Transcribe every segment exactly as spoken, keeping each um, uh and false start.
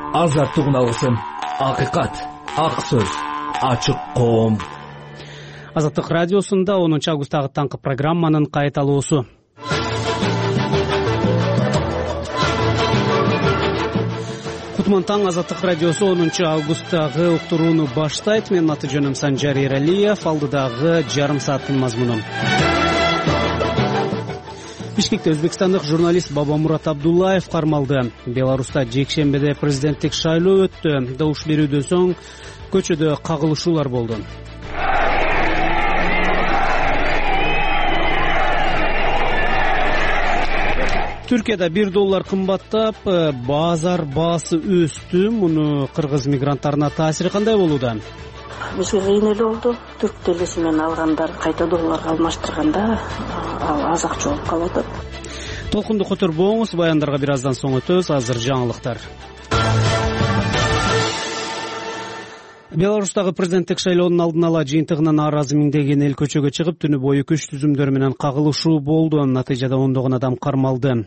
азаттык алсын, акыйкат, ак сөз, ачык коом. Азаттык радиосунда онунчу августтагы таңкы программанын кайталоосу. Кутман таң, Азаттык радиосу онунчу августтагы уктурууну баштайт. Менин аты жөнүм Санжар Эралиев. Алдыдагы жарым сааттын мазмуну. Бишкекте өзбекстандык журналист Бабамурат Абдуллаев кармалды. Беларуста жекшембиде президенттик шайлоо өттү. Добуш берүүдөн соң көчөдө кагылышуулар болду. Түркияда бир доллар кымбаттап, базар баасы өстү. Муну кыргыз мигранттарына таасири кандай болууда? Бизге кыйын эле болду. Түрк телеси менен алгандар кайта долларга алмаштырганда ал аз акча болуп калып атат. Толкунду которбоңуз, баяндарга бир аздан соң өтөбүз. Азыр жаңылыктар. Беларустагы президенттик шайлоонун алдын ала жыйынтыгынан нааразы миңдеген эл көчөгө чыгып, түнү бою күч түзүмдөр менен кагылышуу болду. Натыйжада ондогон адам кармалды.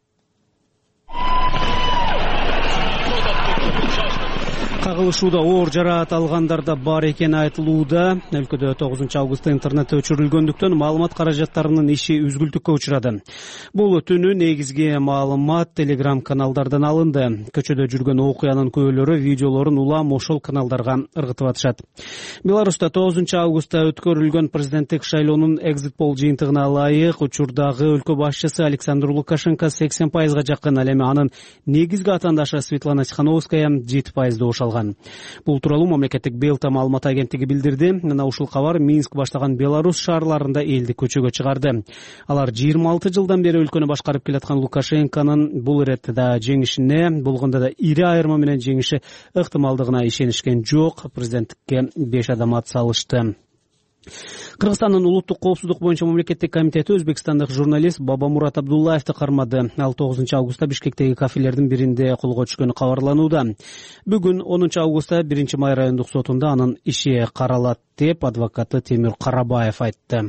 Кагылышууда оор жараат алгандар да бар экени айтылууда. Өлкөдө тогузунчу августта интернет өчүрүлгөндүктөн маалымат каражаттарынын иши үзгүлтүккө учурады. Бул түнү негизги маалымат Telegram каналдардан алынды. Көчөдө жүргөн окуянын көбөлөрү видеолорун улам ошол каналдарга ыргытып атышат. Беларуста тогузунчу августта өткөрүлгөн президенттик шайлоонун экзит пол жыйынтыгына ылайык учурдагы өлкө башчысы Александр Лукашенко сексен пайызга жакын, ал эми анын негизги атаандашы Светлана Тихановская жети пайыз добуш алган. Бул тууралуу мамлекеттик Белта маалымат агенттиги билдирди. Мына ушул кабар Минск баштаган Беларусь шаарларында элди көчөгө чыгарды. Алар жыйырма алты жылдан бери өлкөнү башкарып келаткан Лукашенконун бул иретте да жеңишине, болгондо да ири айырма менен жеңиши ыктымалдыгына ишенишкен жок. Президенттикке беш адам ат салышты. Кыргызстандын улуттук коопсуздук боюнча мамлекеттик комитети өзбекстандык журналист Бабамурат Абдуллаевди кармады. Ал тогузунчу августта Бишкектеги кафелердин биринде колго түшкөнү кабарланууда. Бүгүн онунчу августта биринчи май райондук сотунда анын иши каралат деп адвокаты Темир Карабаев айтты.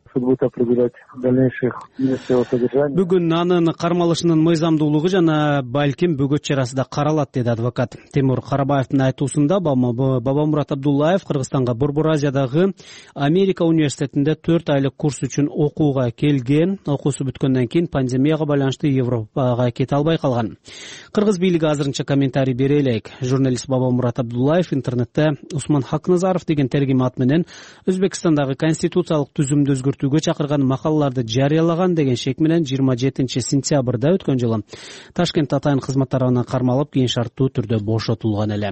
Бүгүн анын кармалышынын мыйзамдуулугу жана балким бөгөт чарасы да каралат, деди адвокат. Темир Карабаевдин айтуусунда Бабамурат Абдуллаев Кыргызстанга Борбор Азиядагы Америка университетинде төрт айлык курс үчүн окууга келген. Окуусу бүткөндөн кийин пандемияга байланыштуу Европага кете албай калган. Кыргыз бийлиги азырынча комментарий бере элек. Журналист Бабамурат Абдуллаев интернетте Усман Хакназаров деген тергим ат менен Өзбекстандагы конституциялык түзүмдү өзгөртүүгө чакырган макалаларды жарыялаган деген шек менен жыйырма жетинчи сентябрда өткөн жылы Ташкент атайын кызмат тарабынан кармалып, кийин шарттуу түрдө бошотулган эле.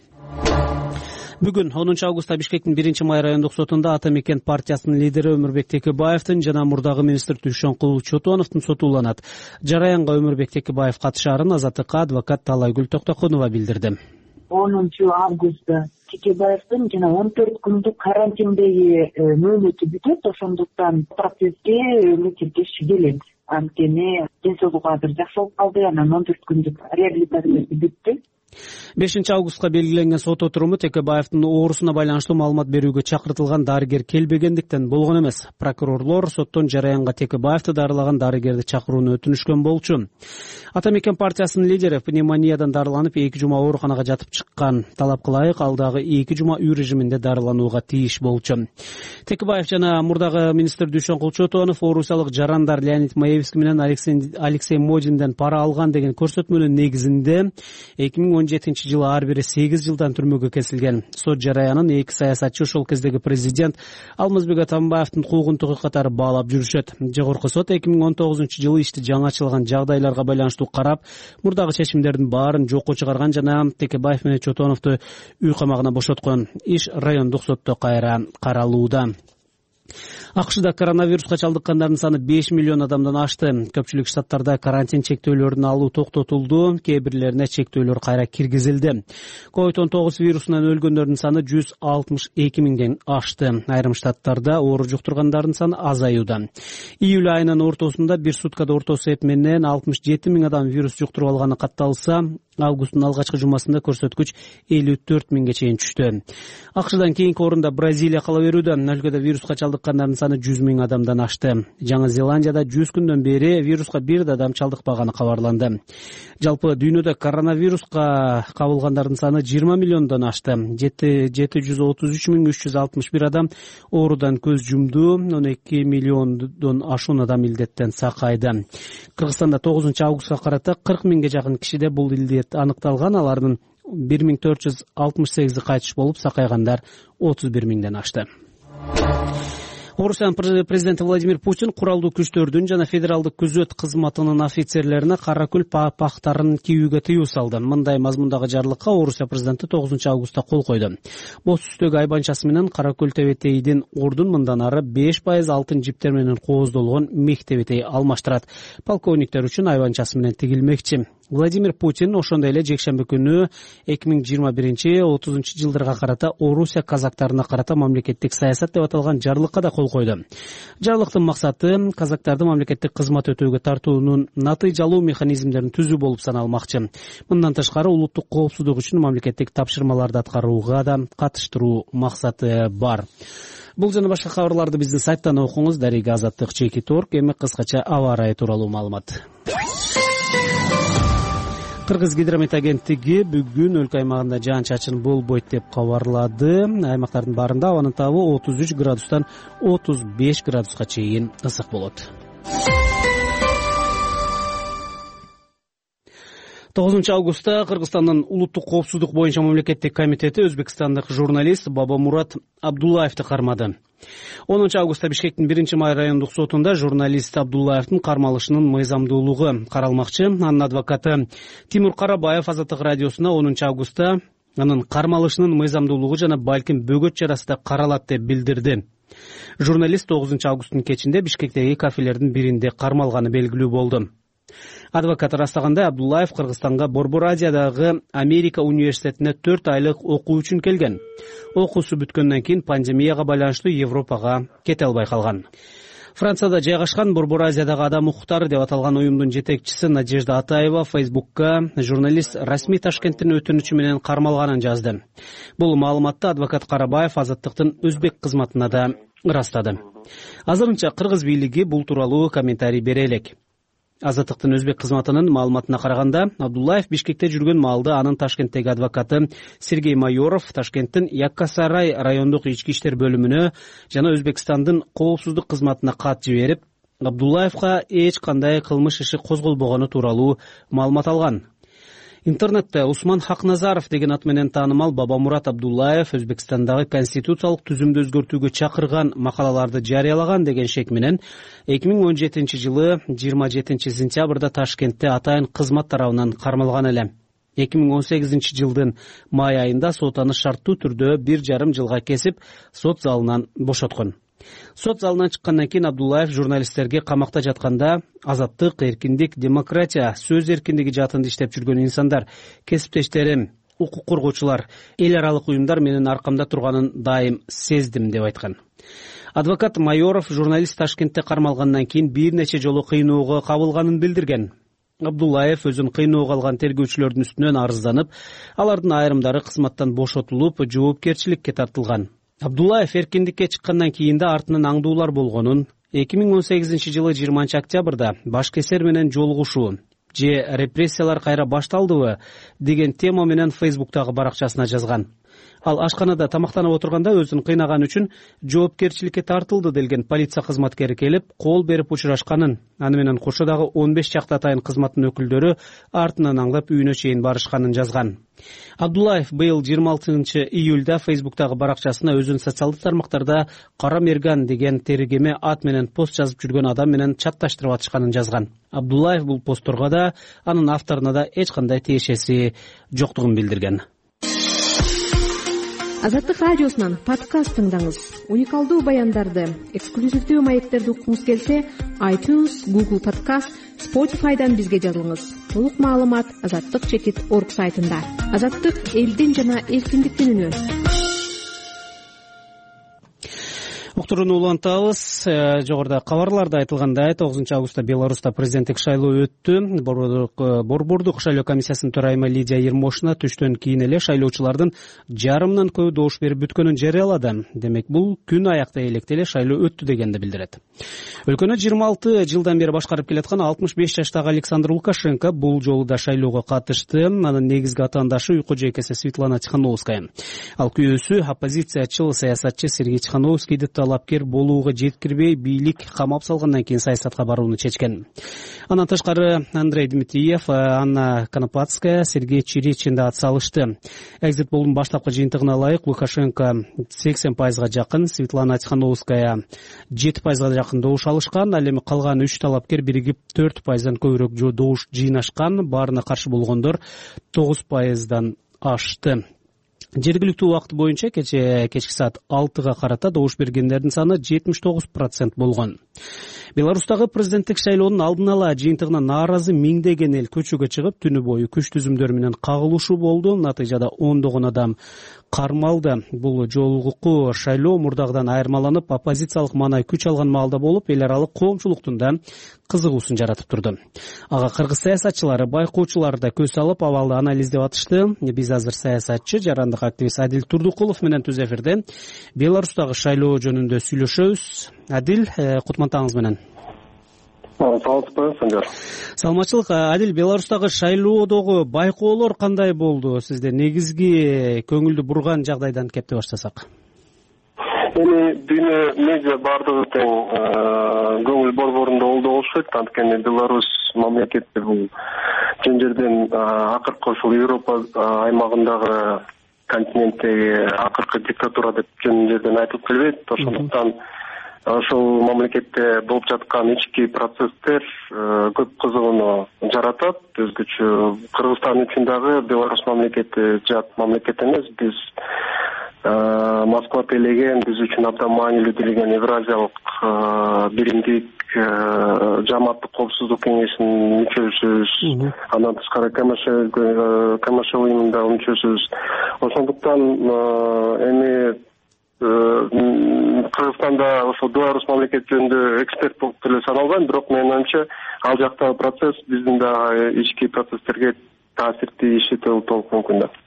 Бүгүн онунчу августта Бишкектин биринчи май райондук сотунда Ата Мекен партиясынын лидери Өмүрбек Текебаевдин жана мурдагы министр Дүйшөнкул Чотоновдун соту уланат. Жараянга Өмүрбек Текебаев катышаарын Азаттыкка адвокат Талайгүл Токтокунова билдирди. онунчу августта Текебаевдин жана он төрт күндүк карантиндеги мөөнөтү бүтөт, ошондуктан процесске үмүт киши келет. Анткени ден-соолугу азыр жакшы болуп калды, анан он төрт күндүк реабилитациясы бүттү. бешинчи августка белгиленген сот отуруму Текебаевдин оорусуна байланыштуу маалымат берүүгө чакыртылган дарыгер келбегендиктен болгон эмес. Прокурорлор соттон Жараянга Текебаевди дарылаган дарыгерди чакырууну өтүнүшкөн болчу. Ата Мекен партиясынын лидери пневмониядан дарыланып эки жума ооруканага жатып чыккан. Талапка ылайык ал дагы эки жума үй режиминде дарыланууга тийиш болчу. Текебаев жана мурдагы министр Дүйшөнкул Чотонов орусиялык жарандар Леонид Маевский менен Алексей Модинден пара алган деген көрсөтмөнүн негизинде эки миң он жетинчи жылы ар бири сегиз жылдан түрмөгө кесилген. Сот жараянын эки саясатчы ошол кездеги президент Алмазбек Атамбаевдин куугунтугу катары баалап жүрүшөт. Жогорку сот эки миң он тогузунчу жылы ишти жаңачылган жагдайларга байланыштуу карап, мурдагы чечимдердин баарын жокко чыгарган жана Текебаев менен Чотоновду үй камагына бошоткон. Иш райондук сотто кайра каралууда. АКШда коронавируска чалдыккандардын саны беш миллион адамдан ашты. Көпчүлүк штаттарда карантин чектөөлөрүн алуу токтотулду, кээ бирлерине чектөөлөр кайра киргизилди. ковид он тогуз вирусунан өлгөндөрдүн саны жүз алтымыш эки миңден ашты. Айрым штаттарда оору жуктургандардын саны азаюуда. Июль айынын ортосунда бир суткада ортосу эп менен алтымыш жети миң адам вирус жуктуруп алганы катталса, Августтун алгачкы жумасында көрсөткүч элүү төрт миңге чейин түштү. АКШдан кийинки орунда Бразилия кала берүүдө. Өлкөдө вируска чалдыккандардын саны жүз миң адамдан ашты. Жаңы Зеландияда жүз күндөн бери вируска бир да адам чалдыкпаганы кабарланды. Жалпы дүйнөдө коронавируска кабылгандардын саны жыйырма миллиондон ашты. жети жүз отуз үч миң үч жүз алтымыш бир адам оорудан көз жумду. он эки миллиондон ашуун адам илдеттен сакайды. Кыргызстанда тогузунчу августка карата кырк миңге жакын кишиде бул илдет аныкталган. Алардын бир миң төрт жүз алтымыш сегизи кайтыш болуп, сакайгандар отуз бир миңден ашты. Орусиянын президенти Владимир Путин куралдуу күчтөрдүн жана федералдык күзөт кызматынын офицерлерине кара күл пактарын кийүүгө тыюу салды. Мындай мазмундагы жарлыкка Орусия президенти тогузунчу августта кол койду. Боз түстөгү айбанчасы менен кара күл тебетейдин ордун мындан ары беш пайыз алтын жиптер менен кооздолгон мех тебетей алмаштырат. Полковниктер үчүн айбанчасы менен тигилмекчи. Владимир Путин ошондой эле жекшемби күнү эки миң жыйырма биринчи отузунчу жылдарга карата Орусия казактарына карата мамлекеттик саясат деп аталган жарлыкка да кол койду. Жарлыктын максаты казактарды мамлекеттик кызмат өтөөгө тартуунун натыйжалуу механизмдерин түзүү болуп саналмакчы. Мындан тышкары улуттук коопсуздук үчүн мамлекеттик тапшырмаларды аткарууга да катыштыруу максаты бар. Бул жана башка кабарларды биздин сайттан окуңуз. Дарига Азаттык чекит точка орг. Эми кыскача аба ырайы тууралуу маалымат. Кыргыз гидромет агенттиги бүгүн өлкө аймагында жаан-чачын болбойт деп кабарлады. Аймактардын баарында абанын табы отуз үч градустан отуз беш градуска чейин ысык болот. тогузунчу августта Кыргызстандын улуттук коопсуздук боюнча мамлекеттик комитети өзбекстандык журналист Бабамурат Абдуллаевди кармады. онунчу августта Бишкектин биринчи май райондук сотунда журналист Абдуллаевдин кармалышынын мыйзамдуулугу каралмакчы. Анын адвокаты Тимур Карабаев Азаттык радиосуна онунчу августта анын кармалышынын мыйзамдуулугу жана балким бөгөт чарасы да каралат деп билдирди. Журналист тогузунчу августтун кечинде Бишкектеги кафелердин биринде кармалганы белгилүү болду. Адвокат ырастагандай, Абдуллаев Кыргызстанга Борбор Азиядагы Америка университетине төрт айлык окуу үчүн келген. Окуусу бүткөндөн кийин пандемияга байланыштуу Европага кете албай калган. Францияда жайгашкан Борбор Азиядагы адам укуктары деп аталган уюмдун жетекчиси Надежда Атаева Фейсбукка журналист расмий Ташкенттин өтүнүчү менен кармалганын жазды. Бул маалыматты адвокат Карабаев Азаттыктын өзбек кызматына да ырастады. Азырынча кыргыз бийлиги бул тууралуу комментарий бере элек. Азаттыктын өзбек кызматынын маалыматына караганда, Абдуллаев Бишкекте жүргөн маалда анын Ташкенттеги адвокаты Сергей Майоров Ташкенттин Яккасарай райондук ички иштер бөлүмүнө жана Өзбекстандын коопсуздук кызматына кат жиберип, Абдуллаевга эч кандай кылмыш иши козголбогону тууралуу маалымат алган. Интернетте Усман Хакназаров деген ат менен таанымал Бабамурат Абдуллаев Өзбекстандагы конституциялык түзүмдү өзгөртүүгө чакырган макалаларды жарыялаган деген шек менен эки миң он жетинчи жылы жыйырма жетинчи сентябрда Ташкентте атайын кызмат тарабынан кармалган эле. эки миң он сегизинчи жылдын май айында сот аны шарттуу түрдө бир жарым жылга кесип, сот залынан бошоткон. Сот залынан чыккандан кийин Абдуллаев журналисттерге камакта жатканда азаттык, эркиндик, демократия, сөз эркиндиги жаатында иштеп жүргөн инсандар, кесиптештерим, укук коргоочулар, эл аралык уюмдар менин аркамда турганын дайым сездим деп айткан. Адвокат Майоров журналист Ташкентте кармалгандан кийин бир нече жолу кыйноого кабылганын билдирген. Абдуллаев өзүн кыйноого алган тергөөчүлөрдүн үстүнөн арызданып, алардын айрымдары кызматтан бошотулуп, жоопкерчиликке тартылган. Абдуллаев эркиндикке чыккандан кийин да артынан аңдуулар болгонун, эки миң он сегизинчи жылы жыйырманчы октябрда башкесер менен жолугушуу же репрессиялар кайра башталдыбы деген тема менен Фейсбуктагы баракчасына жазган. Ал ашканада тамактанып отурганда өзүн кыйнаган үчүн жоопкерчиликке тартылды делген полиция кызматкери келип, кол берип учурашканын, аны менен кошодагы он беш чакты атайын кызматтын өкүлдөрү артынан аңдап үйүнө чейин барышканын жазган. Абдуллаев быйыл жыйырма алтынчы июлда Фейсбуктагы баракчасына өзүн социалдык тармактарда Кара Мерган деген тергеме ат менен пост жазып жүргөн адам менен чатташтырып атышканын жазган. Абдуллаев бул постторго да, анын авторуна да эч кандай тиешеси жоктугун билдирген. Азаттык радиосунан подкаст тыңдаңыз. Уникалдуу баяндарды, эксклюзивдүү маектерди укуңуз келсе, iTunes, Google Podcast, Spotify'дан бизге жазылыңыз. Толук маалымат азаттык чекит точка орг сайтында. Азаттык элдин жана эркиндиктин үнү. уктурууну улантабыз. Жогоруда кабарларда айтылгандай тогузунчу августта Беларуста президенттик шайлоо өттү. Борбордук шайлоо комиссиясынын төрайымы Лидия Ермошина түштөн кийин эле шайлоочулардын жарымынан көбү добуш берип бүткөнүн жарыялады. Демек бул күн аякта электе эле шайлоо өттү дегенди билдирет. Өлкөнү жыйырма алты жылдан бери башкарып келаткан алтымыш беш жаштагы Александр Лукашенко бул жолу да шайлоого катышты. Анын негизги атаандашы уйку жейкеси Светлана Тихановская. Ал күйөөсү оппозициячыл саясатчы Сергей Тихановскийди талапкер болууга жеткирбей бийлик камап салгандан кийин саясатка барууну чечкен. Андан тышкары Андрей Дмитриев, Анна Конопатская, Сергей Чиричин да ат салышты. Экзит полдун баштапкы жыйынтыгына ылайык Лукашенко сексен пайызга жакын, Светлана Тихановская жети пайызга жакын добуш алышкан. Ал эми калган үч талапкер биригип төрт пайыздан көбүрөөк добуш жыйнашкан. Баарына каршы болгондор тогуз пайыздан ашты. Жергиликтүү убакыт боюнча кече кечки саат алтыга карата добуш бергендердин саны жетимиш тогуз процент болгон. Беларустагы президенттик шайлоонун алдын ала жыйынтыгына нааразы миңдеген эл көчөгө чыгып, түнү бою күч түзүмдөр менен кагылышуу болду. Натыйжада ондогон адам кармалды. Бул жолугу шайлоо мурдагыдан айырмаланып, оппозициялык маанай күч алган маалда болуп, эл аралык коомчулуктун да кызыгуусун жаратып турду. Ага кыргыз саясатчылары, байкоочулар да көз салып, абалды анализдеп атышты. Биз азыр саясатчы, жарандык активист Адил Турдукулов менен түз эфирде Беларустагы шайлоо жөнүндө сүйлөшөбүз. Адил, кутмантаңыз менен. Саламатсызбы, Санжар? Саламатчылык. Адил, Беларустагы шайлоодогу байкоолор кандай болду сизде? Негизги көңүлдү бурган жагдайдан кепте баштасак. Эми дүйнө медиа бардыгы тең көңүл борборунда болду болушат. Анткени Беларусь мамлекети бул жөн жерден акыркы ушул Европа аймагындагы континенттеги акыркы диктатура деп жөн жерден айтылып келбейт. Ошондуктан ошол мамлекетте болуп жаткан ички процесстер көп кызыгууну жаратат. Өзгөчө Кыргызстан үчүн дагы Беларусь мамлекети жат мамлекет эмес. Биз Москва тейлеген, биз үчүн абдан маанилүү делеген Евразиялык биримдик жамааттык коопсуздук кеңешинин мүчөсүбүз. Андан тышкары КМШ уюмунда мүчөсүбүз. Ошондуктан эми Кыргызстанда ошол Беларусь мамлекети жөнүндө эксперт болуп деле саналган, бирок менин оюмча ал жактагы процесс биздин да ички процесстерге таасир тийиши толук мүмкүн да.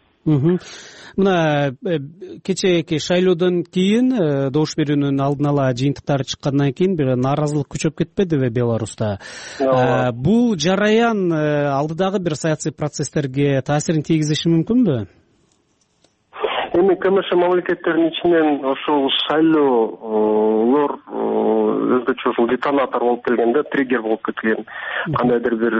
Мына кечээки шайлоодон кийин добуш берүүнүн алдын ала жыйынтыктары чыккандан кийин бир нааразылык күчөп кетпедиби Беларуста? Бул жараян алдыдагы бир саясий процесстерге таасирин тийгизиши мүмкүнбү? Эми КМШ мамлекеттеринин ичинен ошол шайлоолор өзгөчө ушул детонатор болуп келгенде, триггер болуп кеткен. Кандайдыр бир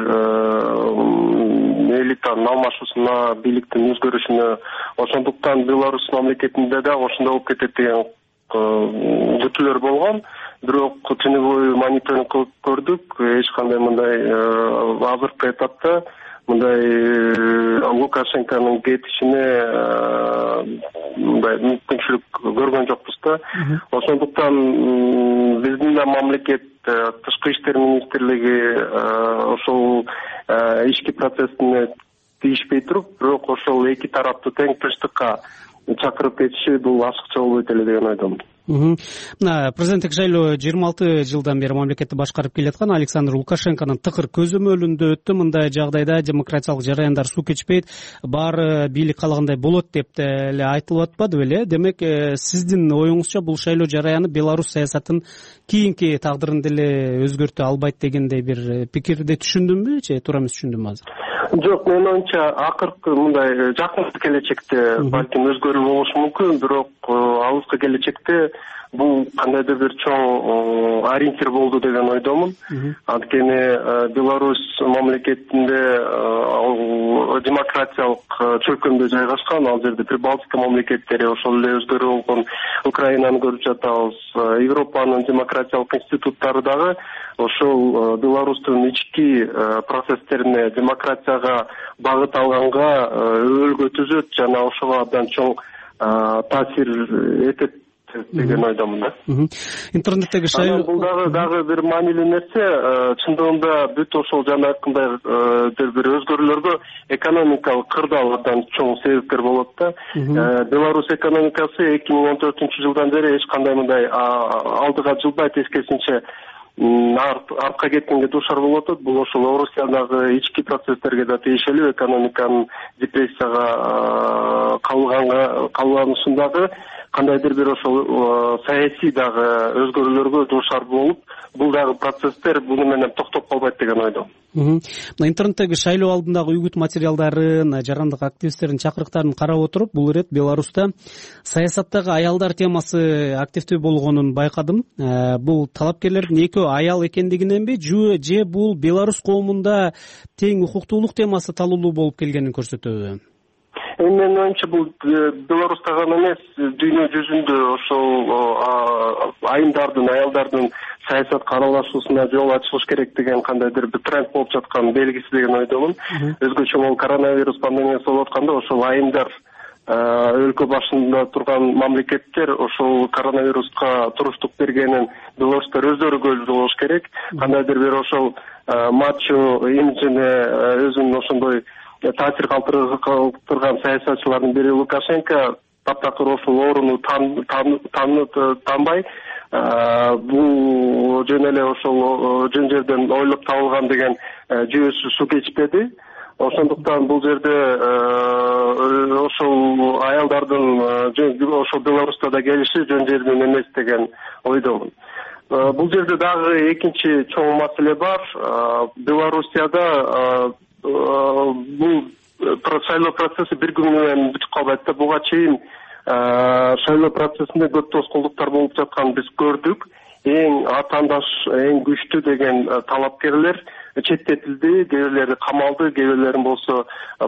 элитанын алмашуусуна, бийликтин өзгөрүшүнө, ошондуктан Беларусь мамлекетинде да ошондой болуп кетет деген күтүүлөр болгон. Бирок түнү бою мониторинг кылып көрдүк, эч кандай мындай азыркы этапта мындай Лукашенконун кетишине мындай мүмкүнчүлүк көргөн жокпуз да. Ошондуктан биздин да мамлекет тышкы иштер министрлиги ошол ички процессине тийишпей туруп, бирок ошол эки тарапты тең тынчтыкка чакырып кетиши бул ашыкча болбойт эле деген ойдомун. Мына президенттик шайлоо жыйырма алты жылдан бери мамлекетти башкарып келаткан Александр Лукашенконун тыкыр көзөмөлүндө өттү. Мындай жагдайда демократиялык жараяндар суу кечпейт, баары бийлик каалагандай болот деп эле айтылып атпады беле? Демек, сиздин оюңузча бул шайлоо жараяны Беларусь саясатын кийинки тагдырын деле өзгөртө албайт дегендей бир пикирди түшүндүмбү, же туура эмес түшүндүмбү азыр? Жок, менин оюмча акыркы мындай жакын келечекте балким өзгөрүү болушу мүмкүн, бирок алыскы келечекте бул кандайдыр бир чоң ориентир болду деген ойдомун. Анткени Беларусь мамлекетинде демократиялык чөлкөмдө жайгашкан, ал жерде Прибалтика мамлекеттери, ошол эле өзгөрүү болгон Украинаны көрүп жатабыз. Европанын демократиялык институттары дагы ошол Беларустун ички процесстерине, демократияга багыт алганга өбөлгө түзөт жана ошого абдан чоң таасир этет деген ойдомун да. Интернеттеги шайлоо бул дагы дагы бир маанилүү нерсе. Чындыгында бүт ошол жана айткандай бир өзгөрүүлөргө экономикалык кырдаал абдан чоң себепкер болот да. Беларусь экономикасы эки миң он төртүнчү жылдан бери эч кандай мындай алдыга жылбайт, тескерисинче артка кеткенге дуушар болуп атат. Бул ошол Орусиядагы ички процесстерге да тийишелүү, экономиканын депрессияга кабылганга кабылганышындагы кандайдыр бир ошол саясий дагы өзгөрүүлөргө дуушар болуп, бул дагы процесстер буну менен токтоп калбайт деген ойдомун. Мына интернеттеги шайлоо алдындагы үгүт материалдарын, жарандык активисттердин чакырыктарын карап отуруп, бул ирет Беларуста саясаттагы аялдар темасы активдүү болгонун байкадым. Бул талапкерлердин экөө аял экендигиненби, же бул Беларусь коомунда тең укуктуулук темасы талуулуу болуп келгенин көрсөтөбү? Менин оюмча бул Беларусьта гана эмес, дүйнө жүзүндө ошол айымдардын, аялдардын саясатка аралашуусуна жол ачылыш керек деген кандайдыр бир тренд болуп жаткан белгиси деген ойдомун. Өзгөчө могу коронавирус пандемиясы болуп атканда ошол айымдар өлкө башында турган мамлекеттер ошол коронавируска туруштук бергенин белорустар өздөрү көзү болуш керек. Кандайдыр бир ошол мачо имиджине өзүнүн ошондой таасир калтырган саясатчылардын бири Лукашенко таптакыр ошол орунду танбай, бул жөн эле ошол жөн жерден ойлоп табылган деген жүйөсү суу кечпеди. Ошондуктан бул жерде ошол аялдардын ошол Беларуста да келиши жөн жерден эмес деген ойдомун. Бул жерде дагы экинчи чоң маселе бар. Белоруссияда бул шайлоо процесси бир күн менен бүтүп калбайт да. Буга чейин шайлоо процессинде көп тоскоолдуктар болуп жатканын биз көрдүк. Эң атаандаш, эң күчтүү деген талапкерлер четтетилди, кээ бирлери камалды, кээ бирлерин болсо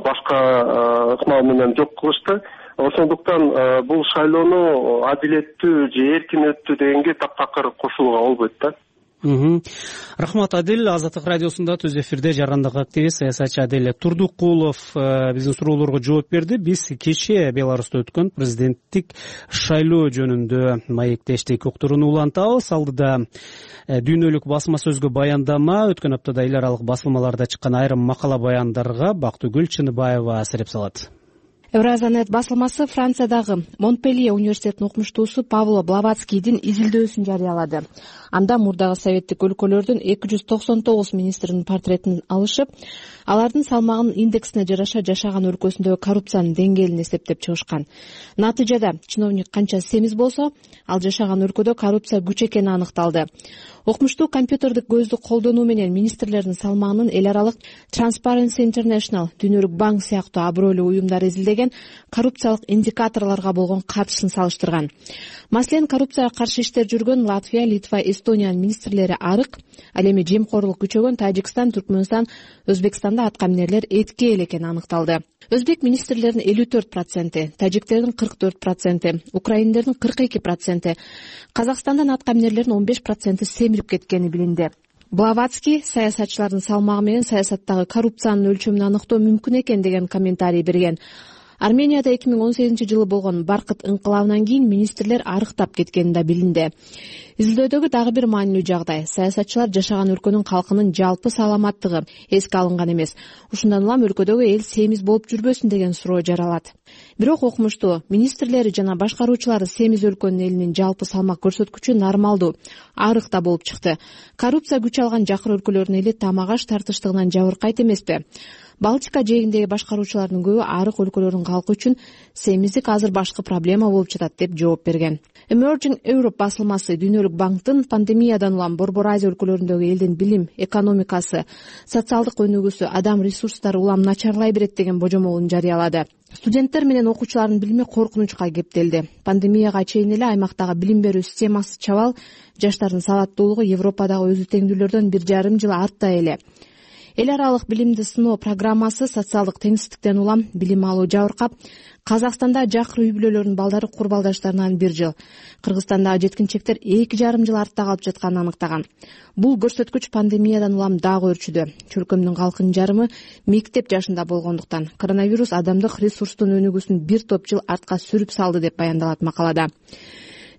башка ыкмал менен жок кылышты. Ошондуктан бул шайлоону адилеттүү же эркин өттү дегенге таптакыр кошулууга болбойт да. Рахмат, Адил. Азаттык радиосунда түз эфирде жарандык активист, саясатчы Адил Турдукулов биздин суроолорго жооп берди. Биз кечээ Беларуста өткөн президенттик шайлоо жөнүндө маектештик уктурууну улантабыз. Алдыда дүйнөлүк басма сөзгө баяндама, өткөн аптада эл аралык басылмаларда чыккан айрым макала баяндарга Бактыгүл Чыныбаева сереп салат. Евразанет басылмасы Франциядагы Монпелье университетинин окумуштуусу Павло Блаватскийдин изилдөөсүн жарыялады. Анда мурдагы советтик өлкөлөрдүн эки жүз токсон тогуз министринин портретин алышып, алардын салмагынын индексине жараша жашаган өлкөсүндөгү коррупциянын деңгээлин эсептеп чыгышкан. Натыйжада чиновник канча семиз болсо, ал жашаган өлкөдө коррупция күч экени аныкталды. Окумуштуу компьютердик көздү колдонуу менен министрлердин салмагынын эл аралык Transparency International, Дүйнөлүк банк сыяктуу абройлуу уюмдар изилдеген коррупциялык индикаторлорго болгон катышын салыштырган. Маселен, коррупцияга каршы иштер жүргөн Латвия, Литва, Эстониянын министрлери арык, ал эми жемкорлук күчөгөн Тажикстан, Түркмөнстан, Өзбекстанда аткаминерлер этки эл экени аныкталды. Өзбек министрлеринин элүү төрт проценти, тажиктердин кырк төрт проценти, украиндердин кырк эки проценти, Казакстандан аткаминерлердин он беш проценти семирип кеткени билинди. Блаватский саясатчылардын салмагы менен саясаттагы коррупциянын өлчөмүн аныктоо мүмкүн экен деген комментарий берген. Арменияда эки миң он сегизинчи жылы болгон Баркыт ыңкылабынан кийин министрлер арыктап кеткени да билинди. Изилдөөдөгү дагы бир маанилүү жагдай — саясатчылар жашаган өлкөнүн калкынын жалпы саламаттыгы эске алынган эмес. Ушундан улам өлкөдөгү эл семиз болуп жүрбөсүн деген суроо жаралат. Бирок окумуштуу министрлери жана башкаруучулары семиз өлкөнүн элинин жалпы салмак көрсөткүчү нормалдуу, арык да болуп чыкты. Коррупция күч алган жакыр өлкөлөрдүн эли тамак аш тартыштыгынан жабыркайт эмеспи? Балтика жээгиндеги башкаруучулардын көбү арык өлкөлөрдүн калкы үчүн семиздик азыр башкы проблема болуп жатат деп жооп берген. Emerging Europe басылмасы Дүйнөлүк банктын пандемиядан улам Борбор Азия өлкөлөрүндөгү элдин билим, экономикасы, социалдык өнүгүүсү, адам ресурстары улам начарлай берет деген божомолун жарыялады. Студенттер менен окуучулардын билими коркунучка кептелди. Пандемияга чейин эле аймактагы билим берүү системасы чабал, жаштардын сабаттуулугу Европадагы өзү теңдүүлөрдөн бир жарым жыл артта эле. Эл аралык билимди сыноо программасы социалдык теңсиздиктен улам билим алуу жабыркап, Казакстанда жакыр үй бүлөлөрүнүн балдары курбалдаштарынан бир жыл, Кыргызстандагы жеткинчектер эки жарым жыл артта калып жатканын аныктаган. Бул көрсөткүч пандемиядан улам дагы өрчүдө. Чөлкөмдүн калкынын жарымы мектеп жашында болгондуктан коронавирус адамдык ресурстун өнүгүүсүн бир топ жыл артка сүрүп салды деп баяндалат макалада.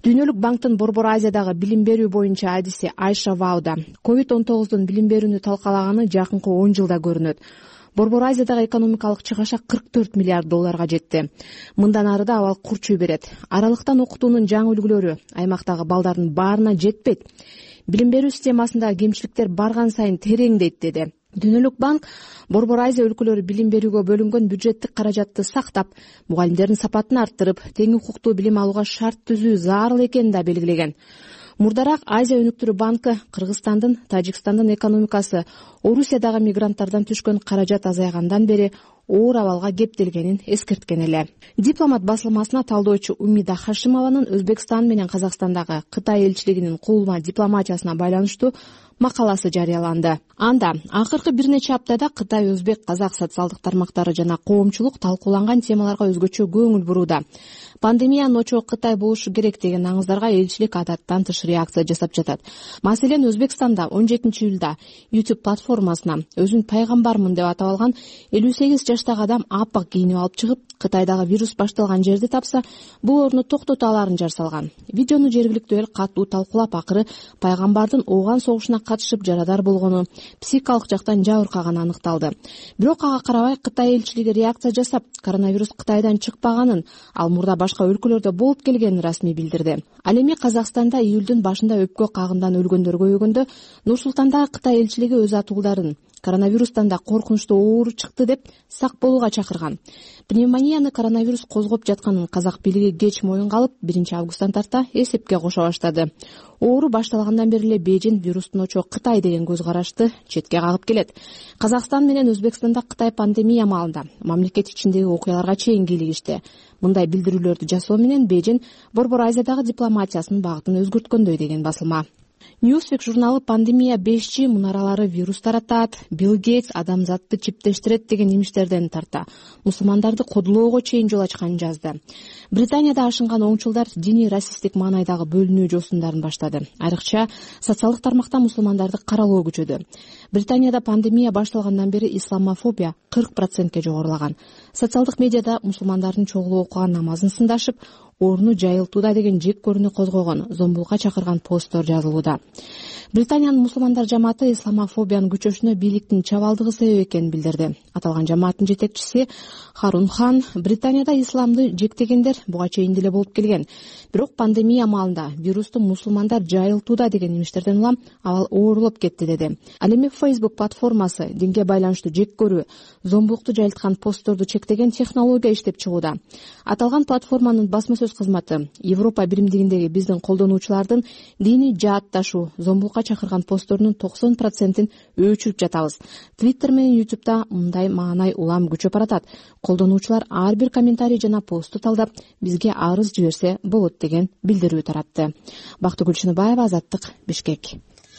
Дүйнөлүк банктын Борбор Азиядагы билим берүү боюнча адиси Айша Вауда ковид он тогуздун билим берүүнү талкалаганы жакынкы он жылда көрүнөт. Борбор Азиядагы экономикалык чыгаша кырк төрт миллиард долларга жетти. Мындан ары да абал курчуй берет. Аралыктан окутуунун жаңы үлгүлөрү аймактагы балдардын баарына жетпейт. Билим берүү системасында кемчиликтер барган сайын тереңдейт, деди. Дүйнөлүк банк Борбор Азия өлкөлөрү билим берүүгө бөлүнгөн бюджеттик каражатты сактап, мугалимдердин сапатын арттырып, тең укуктуу билим алууга шарт түзүү зарыл экенин да белгилеген. Мурдараак Азия өнүктүрүү банкы Кыргызстандын, Тажикстандын экономикасы Орусиядагы мигранттардан түшкөн каражат азайгандан бери оор абалга кептелгенин эскерткен эле. Дипломат басылмасына талдоочу Умида Хашимованын Өзбекстан менен Казакстандагы Кытай элчилигинин куулма дипломатиясына байланыштуу макаласы жарыяланды. Анда акыркы бир нече аптада Кытай, өзбек, казак социалдык тармактары жана коомчулук талкууланган темаларга өзгөчө көңүл бурууда. Пандемиянын очогу Кытай болушу керек деген аңыздарга элчилик адаттан тыш реакция жасап жатат. Маселен, Өзбекстанда он жетинчи июлда YouTube платформасына өзүн пайгамбармын деп атап алган элүү сегиз жаштагы адам апак кийинип алып чыгып, Кытайдагы вирус башталган жерди тапса, бул орунду токтото аларын жар салган. Видеону жергиликтүү эл катуу талкуулап, акыры пайгамбардын ооган согушуна катышып жарадар болгону, психикалык жактан жабыркаганы аныкталды. Бирок ага карабай Кытай элчилиги реакция жасап, коронавирус Кытайдан чыкпаганын, ал мурда башка өлкөлөрдө болуп келгенин расмий билдирди. Ал эми Казакстанда июлдун башында өпкө кагындан өлгөндөр көбөйгөндө Нур-Султандагы Кытай элчилиги өз атуулдарын коронавирустан да коркунучтуу оору чыкты деп сак болууга чакырган. Пневмонияны коронавирус козгоп жатканын казак бийлиги кеч моюнга алып, биринчи августтан тарта эсепке кошо баштады. Оору башталгандан бери эле Бейжин вирустун очогу Кытай деген көз карашты четке кагып келет. Казакстан менен Өзбекстанда Кытай пандемия маалында мамлекет ичиндеги окуяларга чейин кийлигишти. Мындай билдирүүлөрдү жасоо менен Бейжин Борбор Азиядагы дипломатиясынын багытын өзгөрткөндөй деген басылма. Newsweek журналы пандемия беш джи мунаралары вирус таратат, Билл Гейтс адамзатты чиптештирет деген имиштерден тарта мусулмандарды кодулоого чейин жол ачканын жазды. Британияда ашынган оңчулдар диний расисттик маанайдагы бөлүнүү жосундарын баштады. Айрыкча социалдык тармакта мусулмандарды каралоо күчөдү. Британияда пандемия башталгандан бери исламофобия кырк процентке жогорулаган. Социалдык медиада мусулмандардын чогулуп окуган намазын сындашып, орну жайылтууда деген жек көрүүнү козгогон, зомбулукка чакырган посттор жазылууда. Британиянын мусулмандар жамааты исламофобиянын күчөшүнө бийликтин чабалдыгы себеп экенин билдирди. Аталган жамааттын жетекчиси Харун Хан Британияда исламды жектегендер буга чейин деле болуп келген. Бирок пандемия маалында вирусту мусулмандар жайылтууда деген имиштерден улам абал оорулуп кетти, деди. Ал эми Facebook платформасы динге байланыштуу жек көрүү, зомбулукту жайылткан постторду чектеген технология иштеп чыгууда. Аталган платформанын басма сөз кызматы Европа биримдигиндеги биздин колдонуучулардын диний жаатташуу, зомбулукка чакырган постторунун токсон процентин өчүрүп жатабыз. Twitter менен YouTube'да мындай маанай улам күчөп баратат. Колдонуучулар ар бир комментарий жана посту талдап, бизге арыз жиберсе болот деген билдирүү таратты. Бактыгүл Чыныбаева, Азаттык, Бишкек.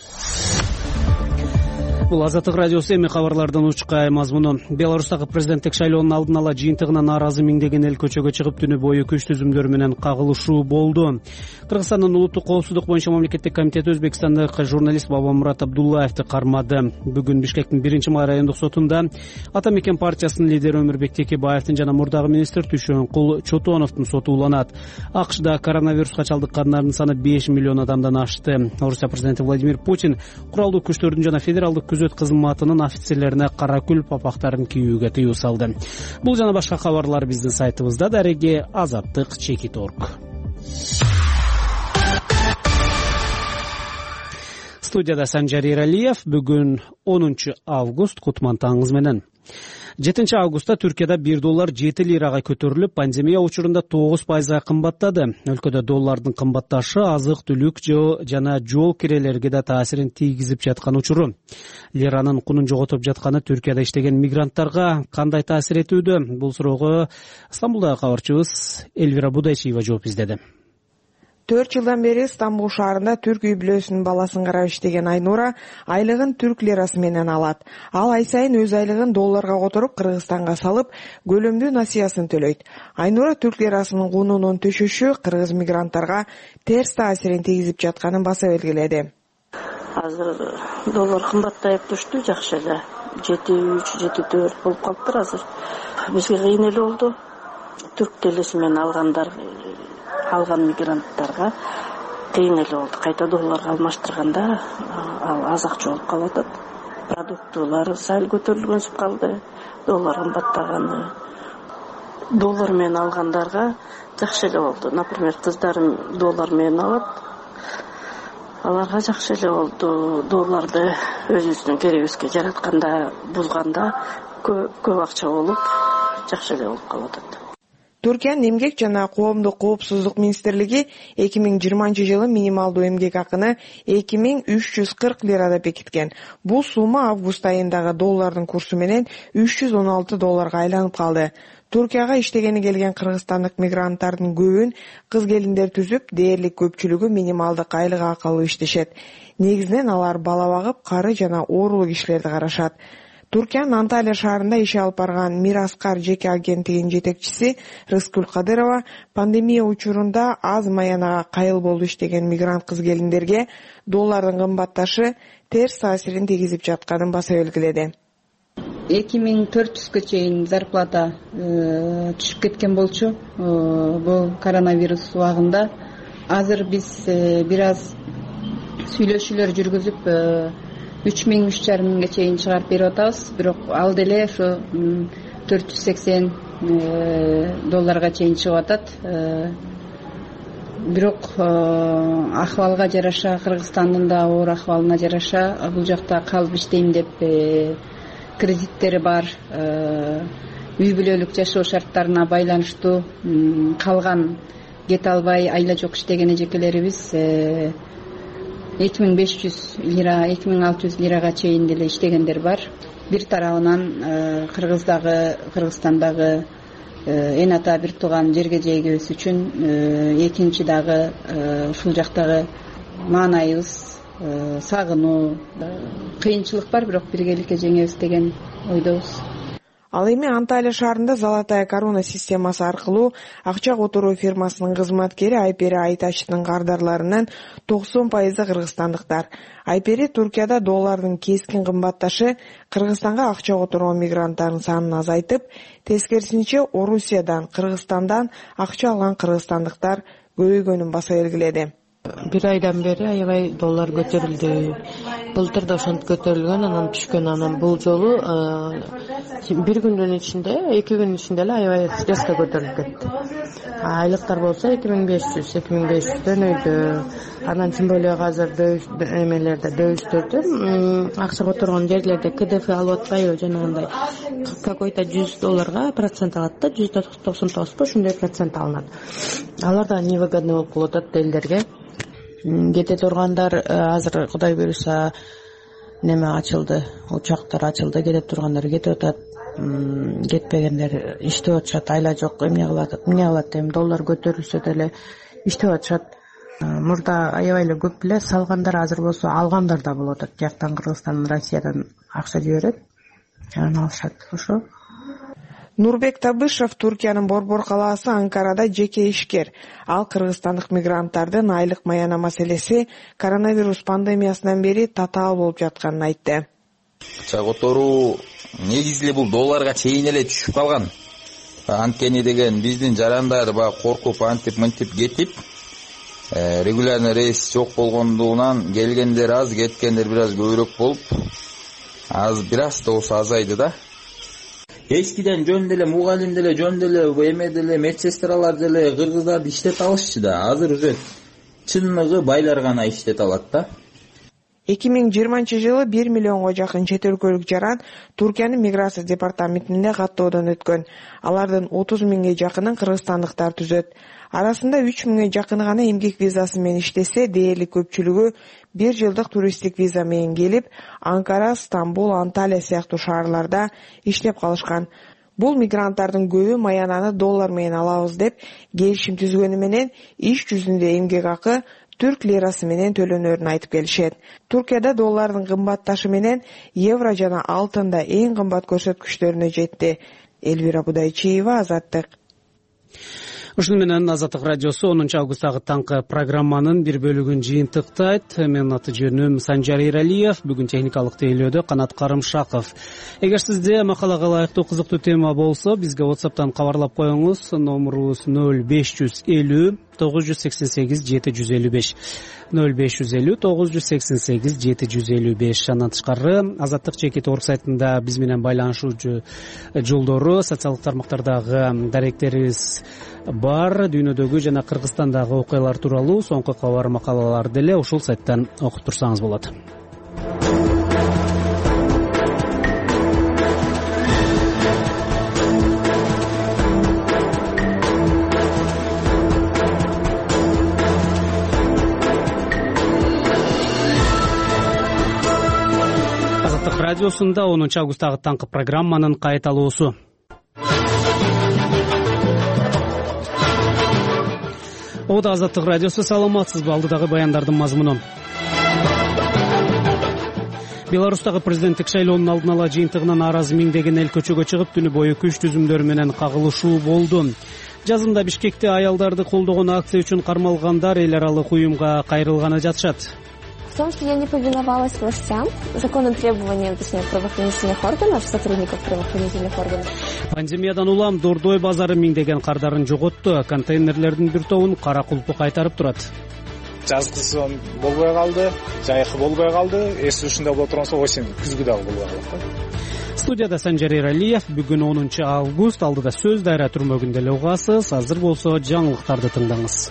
Бул Азаттык радиосу. Эми кабарлардын учкай мазмуну. Беларустагы президенттик шайлоонун алдын ала жыйынтыгына нааразы миңдеген эл көчөгө чыгып, түнү бою күч түзүмдөр менен кагылышуу болду. Кыргызстандын улуттук коопсуздук боюнча мамлекеттик комитети өзбекстандык журналист Бабамурат Абдуллаевди кармады. Бүгүн Бишкектин биринчи май райондук сотунда Ата Мекен партиясынын лидери Өмүрбек Текебаевдин жана мурдагы министр Түшөнкул Чотоновдун соту уланат. АКШда коронавируска чалдыккандардын саны беш миллион адамдан ашты. Орусия президенти Владимир Путин куралдуу күчтөрдүн жана федералдык күзөт кызматынын офицерлерине кара күл папактарын кийүүгө тыюу салды. Бул жана башка кабарлар биздин сайтыбызда. Дареги азаттык чекит точка орг. Студияда Санжар Эралиев. Бүгүн онунчу август. Кутман таңыңыз менен. жетинчи августта Түркияда бир доллар жети лирага көтөрүлүп, пандемия учурунда тогуз пайызга кымбаттады. Өлкөдө доллардын кымбатташы азык-түлүк жана жол кирелерге да таасирин тийгизип жаткан учуру. Лиранын кунун жоготуп жатканы Түркияда иштеген мигранттарга кандай таасир этүүдө? Бул суроого Стамбулдагы кабарчыбыз Эльвира Будайчиева жооп издеди. төрт жылдан бери Стамбул шаарында түрк үй бүлөсүнүн баласын карап иштеген Айнура айлыгын түрк лирасы менен алат. Ал ай сайын өз айлыгын долларга которуп Кыргызстанга салып, көлөмдүү насыясын төлөйт. Айнура түрк лирасынын кунунун төшүшү кыргыз мигранттарга терс таасирин тийгизип жатканын баса белгиледи. Азыр доллар кымбаттайып түштү, жакшы эле. жети үч, жети төрт болуп калыптыр азыр. Бизге кыйын эле болду. Түрк телеси менен алгандар алган мигранттарга кыйын эле болду. Кайта долларга алмаштырганда ал аз акча болуп калып атат. Продуктуулар сәл көтөрүлгөнсүп калды. Доллар кымбаттаганы. Доллар менен алгандарга жакшы эле болду. Например, кыздарым доллар менен алат. Аларга жакшы эле болду. Долларды өзүбүздүн керегибизге жаратканда, бузганда көп акча болуп, жакшы эле болуп калып атат. Түркиянын эмгек жана коомдук коопсуздук министрлиги эки миң жыйырманчы жылы минималдуу эмгек акыны эки миң үч жүз кырк лирада бекиткен. Бул сумма август айындагы доллардын курсу менен үч жүз он алты долларга айланып калды. Туркияга иштегени келген кыргызстандык мигранттардын көбүн кыз келиндер түзүп, дээрлик көпчүлүгү минималдык айлык акы алып иштешет. Негизинен алар бала багып, кары жана оорулук иштерди карашат. Туркиянын Анталия шаарында иш алып барган Мираскар жеке агенттигинин жетекчиси Рыскүл Кадырова пандемия учурунда аз маянага кайыл болуп иштеген мигрант кыз келиндерге доллардын кымбатташы терс таасирин тийгизип жатканын баса белгиледи. эки миң төрт жүзгө чейин зарплата түшүп кеткен болчу бул коронавирус убагында. Азыр биз бир аз сүйлөшүүлөр жүргүзүп үч миң үч жарым миңге чейин чыгарып берип атабыз. Бирок ал деле ошо төрт жүз сексен долларга чейин чыгып атат. Бирок акыбалга жараша, Кыргызстандын да оор акыбалына жараша бул жакта калып иштейм деп кредиттери бар, үй бүлөлүк жашоо шарттарына байланыштуу калган кете албай айла жок иштеген эжекелерибиз эки миң беш жүз лира, эки миң алты жүз лирага чейин деле иштегендер бар. Бир тарабынан Кыргыздагы, Кыргызстандагы эн ата бир тууган жерге жайгыбыз үчүн, экинчи дагы ушул жактагы маанайыбыз, сагынуу, кыйынчылык бар, бирок биргеликке жеңебиз деген ойдобуз. Ал эми Анталия шаарында Золотая корона системасы аркылуу акча которуу фирмасынын кызматкери Айпери Айтачтын кардарларынын токсон пайызы кыргызстандыктар. Айпери Туркияда доллардын кескин кымбатташы Кыргызстанга акча которгон мигранттардын санын азайтып, тескерисинче Орусиядан, Кыргызстандан акча алган кыргызстандыктар көбөйгөнүн баса белгиледи. Бир айдан бери аябай доллар көтөрүлдү. Былтыр да ошентип көтөрүлгөн, анан түшкөн, анан бул жолу бир күндүн ичинде, эки күндүн ичинде эле аябай резко көтөрүлүп кетти. Айлыктар болсо эки миң беш жүз, эки миң беш жүздөн өйдө. Анан тем более азыр эмелерде, дөбүстөрдө акча которгон жерлерде КДФ алып атпайбы, жанагындай какой-то жүз долларга процент алат да, жүз токсон тогузбу ушундай процент алынат. Алар да невыгодный болуп калып атат элдерге. Кете тургандар азыр Кудай буйруса неме ачылды, учактар ачылды, кетип тургандар кетип атат, кетпегендер иштеп атышат, айла жок, эмне кылат, эмне кылат эми доллар көтөрүлсө деле иштеп атышат. Мурда аябай эле көп эле салгандар, азыр болсо алгандар да болуп атат. Жактан Кыргызстандан, Россиядан акча жиберет, анан алышат. Ошо. Нурбек Табышев Туркиянын Борбор калаасы Анкарада жеке ишкер. Ал кыргызстандык мигранттардын айлык маяна маселеси коронавирус пандемиясынан бери татаал болуп жатканын айтты. Акча которуу негизи эле бул долларга чейин эле түшүп калган. Анткени деген биздин жарандар баягы коркуп антип мынтип кетип, регулярный рейс жок болгондугунан келгендер аз, кеткендер бир аз көбүрөөк болуп, аз бир аз да болсо азайды да. Эскиден жөн деле мугалим деле, жөн деле, эме деле, медсестралар деле кыргыздарды иштете алышчы да. Азыр уже чынныгы байлар гана иштете алат да. эки миң жыйырманчы жылы бир миллионго жакын чет өлкөлүк жаран Туркиянын миграция департаментинде каттоодон өткөн. Алардын отуз миңге жакынын кыргызстандыктар түзөт. Арасында үч миңге жакыны гана эмгек визасы менен иштесе, дээрлик көпчүлүгү бир жылдык туристтик виза менен келип, Анкара, Стамбул, Анталия сыяктуу шаарларда иштеп калышкан. Бул мигранттардын көбү маянаны доллар менен алабыз деп келишим түзгөнү менен иш жүзүндө эмгек акы түрк лирасы менен төлөнөрүн айтып келишет. Туркияда доллардын кымбатташы менен евро жана алтын да эң кымбат көрсөткүчтөрүнө жетти. Элвира Будайчиева, Азаттык. Ушуну менен Азаттык радиосу онунчу августтагы таңкы программанын бир бөлүгүн жыйынтыктайт. Менин аты жөнүм Санжар Эралиев, бүгүн техникалык тейлөөдө Канат Карымшаков. Эгер сизде макалага ылайыктуу кызыктуу тема болсо, бизге WhatsApp'тан кабарлап коюңуз. Номерубуз нөл беш жүз элүү тогуз жүз сексен сегиз жети жүз элүү беш ноль беш жүз элүү тогуз жүз сексен сегиз жети жүз элүү беш. Андан тышкары Азаттык чекит орг сайтында биз менен байланышуу жолдору, социалдык тармактардагы даректерибиз бар. Дүйнөдөгү жана Кыргызстандагы окуялар тууралуу соңку кабар макалаларды деле ушул сайттан окуп турсаңыз болот. Азаттык радиосунда онунчу августтагы таңкы программанын кайталоосу. Ода Азаттык радиосу, саламатсызбы? Алдыдагы баяндардын мазмуну. Беларустагы президенттик шайлоонун алдын ала жыйынтыгынан нааразы миңдеген эл көчөгө чыгып, түнү бою күч түзүмдөр менен кагылышуу болду. Жазында Бишкекте аялдарды колдогон акция үчүн кармалгандар эл аралык уюмга кайрылганы жатышат. В том, что я не повиновалась властям, законным требованиям, точнее, правоохранительных органов, сотрудников правоохранительных органов. Пандемиядан улам Дордой базары миңдеген кардарын жоготту. Контейнерлердин бир тобун кара кулпу кайтарып турат. Жазгысы болбой калды, жайкы болбой калды, эс ушундай боло турганса осень күзгү дагы болбой калат. Студияда Санжар Эралиев. Бүгүн онунчу август. Алдыда сөз дайра түрмөгүндө эле угасыз. Азыр болсо жаңылыктарды тыңдаңыз.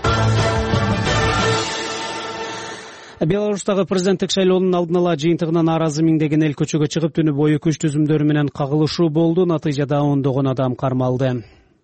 Беларустагы президенттик шайлоонун алдын ала жыйынтыгынан нааразы миңдеген эл көчөгө чыгып, түнү бою күч түзүмдөрү менен кагылышуу болду. Натыйжада ондогон адам кармалды.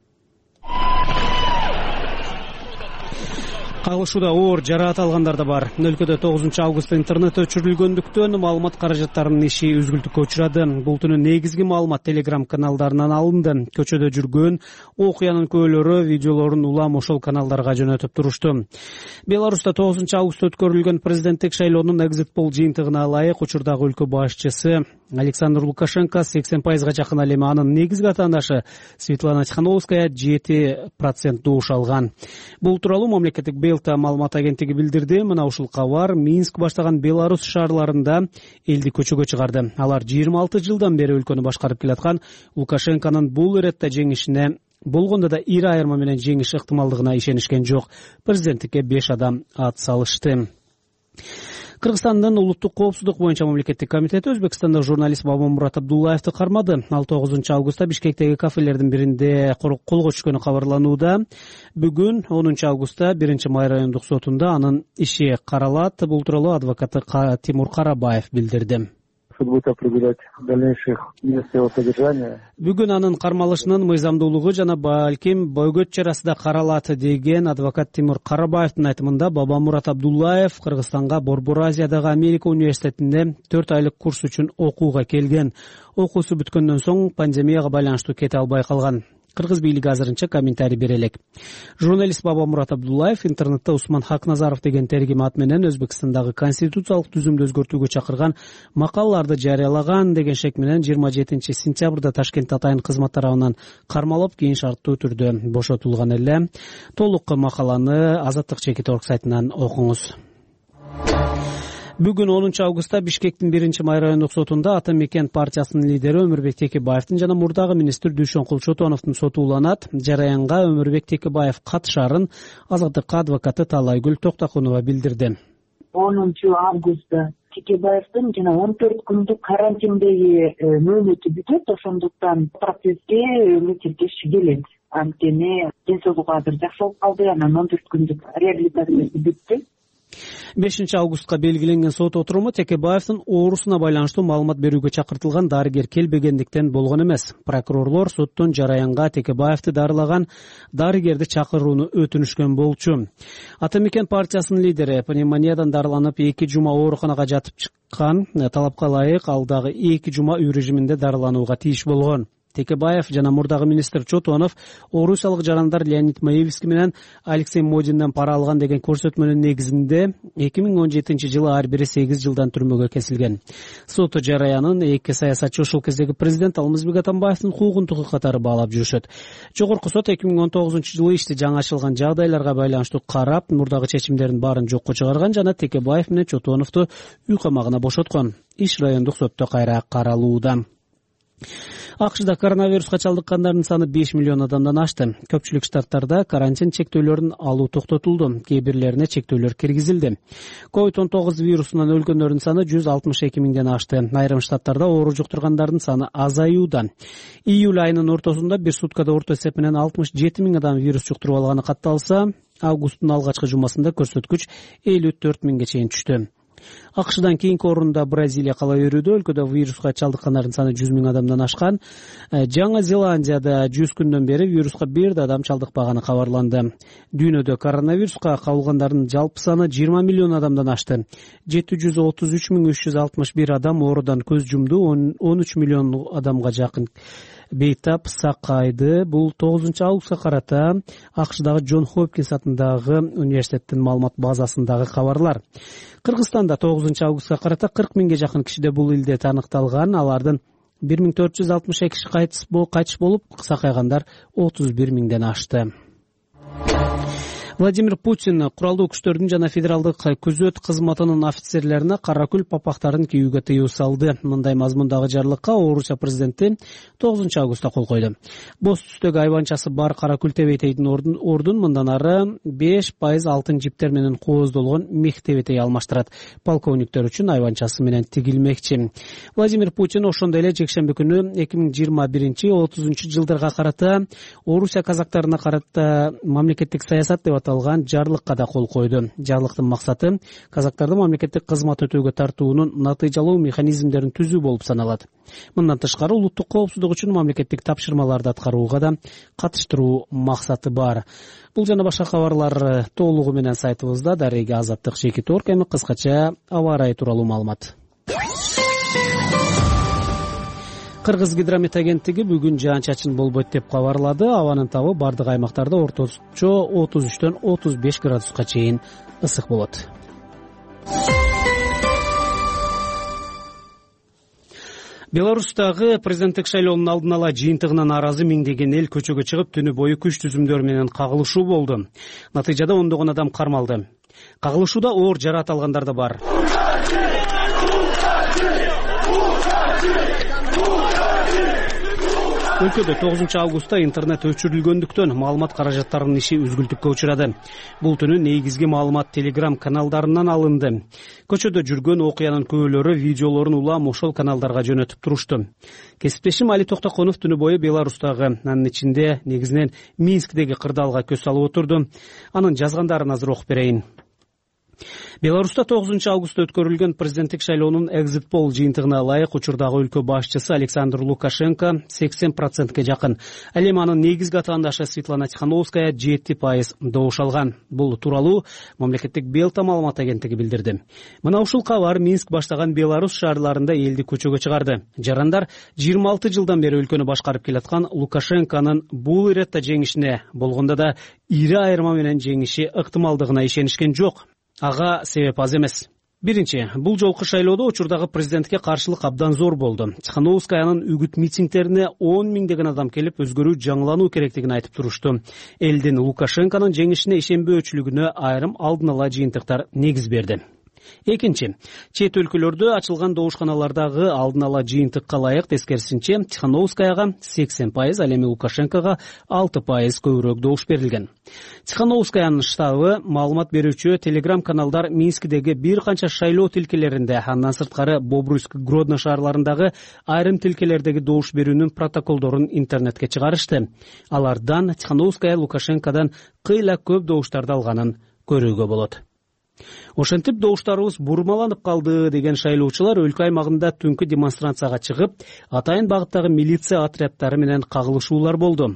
Кагылышууда оор жараат алгандар да бар. Өлкөдө тогузунчу августта интернет өчүрүлгөндүктөн маалымат каражаттарынын иши үзгүлтүккө учурады. Бул түнү негизги маалымат Telegram каналдарынан алынды. Көчөдө жүргөн окуянын күбөлөрү видеолорун улам ошол каналдарга жөнөтүп турушту. Беларуста тогузунчу августта өткөрүлгөн президенттик шайлоонун экзит пол жыйынтыгына ылайык учурдагы өлкө башчысы Александр Лукашенко сексен пайызга жакын, ал эми анын негизги атаандашы Светлана Тихановская жети процент добуш алган. Бул тууралуу мамлекеттик Белта маалымат агенттиги билдирди. Мына ушул кабар Минск баштаган Беларусь шаарларында элди көчөгө чыгарды. Алар жыйырма алты жылдан бери өлкөнү башкарып келаткан Лукашенконун бул иретте жеңишине болгондо да ири айырма менен жеңиш ыктымалдыгына ишенишкен жок. Президенттикке беш адам ат салышты. Кыргызстандын улуттук коопсуздук боюнча мамлекеттик комитети Өзбекстандагы журналист Бабамурат Абдуллаевди кармады. Ал тогузунчу августта Бишкектеги кафелердин биринде колго түшкөнү кабарланууда. Бүгүн онунчу августта биринчи май райондук сотунда анын иши каралат. Бул тууралуу адвокаты Тимур Карабаев билдирди. Будет определять дальнейших мест его содержания. Бүгүн анын кармалышынын мыйзамдуулугу жана балким бөгөт чарасы да каралат деген адвокат Тимур Карабаевдин айтымында Бабамурат Абдуллаев Кыргызстанга Борбор Азиядагы Америка университетинде төрт айлык курс үчүн окууга келген. Окуусу бүткөндөн соң пандемияга байланыштуу кете албай калган. Кыргыз бийлиги азырынча комментарий бере элек. Журналист Бабамурат Абдуллаев интернетте Усман Хакназаров деген тергим ат менен Өзбекстандагы конституциялык түзүмдү өзгөртүүгө чакырган макалаларды жарыялаган деген шек менен жыйырма жетинчи сентябрда Ташкент атайын кызмат тарабынан кармалып, кийин шарттуу түрдө бошотулган эле. Толук макаланы Азаттык чекит орг сайтынан окуңуз. Бүгүн онунчу августта Бишкектин биринчи май райондук сотунда Ата Мекен партиясынын лидери Өмүрбек Текебаевдин жана мурдагы министр Дүйшөнкул Чотоновдун соту уланат. Жараянга Өмүрбек Текебаев катышарын Азаттык адвокаты Талайгүл Токтокунова билдирди. онунчу августта Текебаевдин жана он төрт күндүк карантиндеги мөөнөтү бүтөт, ошондуктан процесске митиркеш келет. Анткени ден соолугу азыр жакшы болуп калды, анан он төрт күндүк реабилитациясы бүттү. бешинчи августка белгиленген сот отуруму Текебаевдин оорусуна байланыштуу маалымат берүүгө чакыртылган дарыгер келбегендиктен болгон эмес. Прокурорлор соттон Жараянга Текебаевди дарылаган дарыгерди чакырууну өтүнүшкөн болчу. Ата Мекен партиясынын лидери пневмониядан дарыланып эки жума ооруканага жатып чыккан. Талапка ылайык ал дагы эки жума үй режиминде дарыланууга тийиш болгон. Текебаев жана мурдагы министр Чотонов орусиялык жарандар Леонид Маевский менен Алексей Модинден пара алган деген көрсөтмөнүн негизинде эки миң он жетинчи жылы ар бири сегиз жылдан түрмөгө кесилген. Сот Жараянын эки саясатчы ошол кездеги президент Алмазбек Атамбаевдин куугунтугу катары баалап жүрүшөт. Жогорку сот эки миң он тогузунчу жылы ишти жаңы ачылган жагдайларга байланыштуу карап, мурдагы чечимдердин баарын жокко чыгарган жана Текебаев менен Чотоновду үй камагына бошоткон. Иш райондук сотто кайра каралууда. акшда коронавируска чалдыккандардын саны беш миллион адамдан ашты. Көпчүлүк штаттарда карантин чектөөлөрүн алуу токтотулду, кээ бирлерине чектөөлөр киргизилди. ковид он тогуз вирусунан өлгөндөрдүн саны жүз алтымыш эки миңден ашты. Айрым штаттарда оору жуктургандардын саны азаюуда. Июль айынын ортосунда бир суткада орто эсеп менен алтымыш жети миң адам вирус жуктуруп алганы катталса, августтун алгачкы жумасында көрсөткүч элүү төрт миңге чейин түштү. акшдан кийинки орунда Бразилия кала берүүдө. Өлкөдө вируска чалдыккандардын саны жүз миң адамдан ашкан. Жаңа Зеландияда жүз күндөн бери вируска бир да адам чалдыкпаганы кабарланды. Дүйнөдө коронавируска кабылгандардын жалпы саны жыйырма миллион адамдан ашты. жети жүз отуз үч миң үч жүз алтымыш бир адам оорудан көз жумду. он үч миллион адамга жакын бейтап сакайды. Бул тогузунчу августка карата акшдагы Джон Хопкинс атындагы университеттин маалымат базасындагы кабарлар. Кыргызстанда тогузунчу августка карата кырк миңге жакын кишиде бул илдет аныкталган. Алардын бир миң төрт жүз алтымыш эки киши кайтыш болуп, сакайгандар отуз бир миңден ашты. Владимир Путин куралдуу күчтөрдүн жана федералдык күзөт кызматынын офицерлерине кара күл папактарын кийүүгө тыюу салды. Мындай мазмундагы жарлыкка Орусия президенти тогузунчу августта кол койду. Боз түстөгү айванчасы бар кара күл тебетейдин ордун мындан ары беш пайыз алтын жиптер менен кооздолгон мех тебетей алмаштырат. Полковниктер үчүн айванчасы менен тигилмекчи. Владимир Путин ошондой эле жекшемби күнү эки миң жыйырма биринчи отузунчу жылдарга карата Орусия казактарына карата мамлекеттик саясат деп аталган жарлыкка да кол койду. Жарлыктын максаты казактарды мамлекеттик кызмат өтөөгө тартуунун натыйжалуу механизмдерин түзүү болуп саналат. Мындан тышкары улуттук коопсуздук үчүн мамлекеттик тапшырмаларды аткарууга да катыштыруу максаты бар. Бул жана башка кабарлар толугу менен сайтыбызда. Дареги Азаттык Жеки Торк. Эми кыскача аба ырайы тууралуу маалымат. Кыргыз гидромет агенттиги бүгүн жаан-чачын болбойт деп кабарлады. Абанын табы бардык аймактарда орточо отуз үчтөн отуз беш градуска чейин ысык болот. Беларустагы президенттик шайлоонун алдын ала жыйынтыгына нааразы миңдеген эл көчөгө чыгып, түнү бою күч түзүмдөр менен кагылышуу болду. Натыйжада ондогон адам кармалды. Кагылышууда оор жараат алгандар да бар. Өлкөдө тогузунчу августта интернет өчүрүлгөндүктөн маалымат каражаттарынын иши үзгүлтүккө учурады. Бул түнү негизги маалымат Telegram каналдарынан алынды. Көчөдө жүргөн окуянын күбөлөрү видеолорун улам ошол каналдарга жөнөтүп турушту. Кесиптешим Али Токтоконов түнү бою Беларустагы, анын ичинде негизинен Минскдеги кырдаалга көз салып отурду. Анын жазгандарын азыр окуп берейин. Беларуста тогузунчу августта өткөрүлгөн президенттик шайлоонун экзит пол жыйынтыгына ылайык учурдагы өлкө башчысы Александр Лукашенко сексен процентке жакын. Ал эми анын негизги атаандашы Светлана Тихановская жети пайыз добуш алган. Бул тууралуу мамлекеттик Белта маалымат агенттиги билдирди. Мына ушул кабар Минск баштаган Беларусь шаарларында элди көчөгө чыгарды. Жарандар жыйырма алты жылдан бери өлкөнү башкарып келаткан Лукашенконун бул иретте жеңишине, болгондо да ири айырма менен жеңиши ыктымалдыгына ишенишкен жок. Ага себеп аз эмес. Биринчи, бул жолку шайлоодо учурдагы президентке каршылык абдан зор болду. Тихановскаянын үгүт митингдерине он миңдеген адам келип, өзгөрүү жаңылануу керектигин айтып турушту. Элдин Лукашенконун жеңишине ишенбөөчүлүгүнө айрым алдын ала жыйынтыктар негиз берди. Экинчи, чет өлкөлөрдө ачылган добушканалардагы алдын ала жыйынтыкка ылайык тескерисинче Тихановскаяга сексен пайыз, ал эми Лукашенкого алты пайыз көбүрөөк добуш берилген. Тихановскаянын штабы маалымат берүүчү Telegram каналдар Минскдеги бир канча шайлоо тилкелеринде, андан сырткары Бобруйск, Гродно шаарларындагы айрым тилкелердеги добуш берүүнүн протоколдорун интернетке чыгарышты. Алардан Тихановская Лукашенкодон кыйла көп добуштарды алганын көрүүгө болот. Ошентип добуштарыбыз бурмаланып калды деген шайлоочулар өлкө аймагында түнкү демонстрацияга чыгып, атайын багыттагы милиция отряддары менен кагылышуулар болду.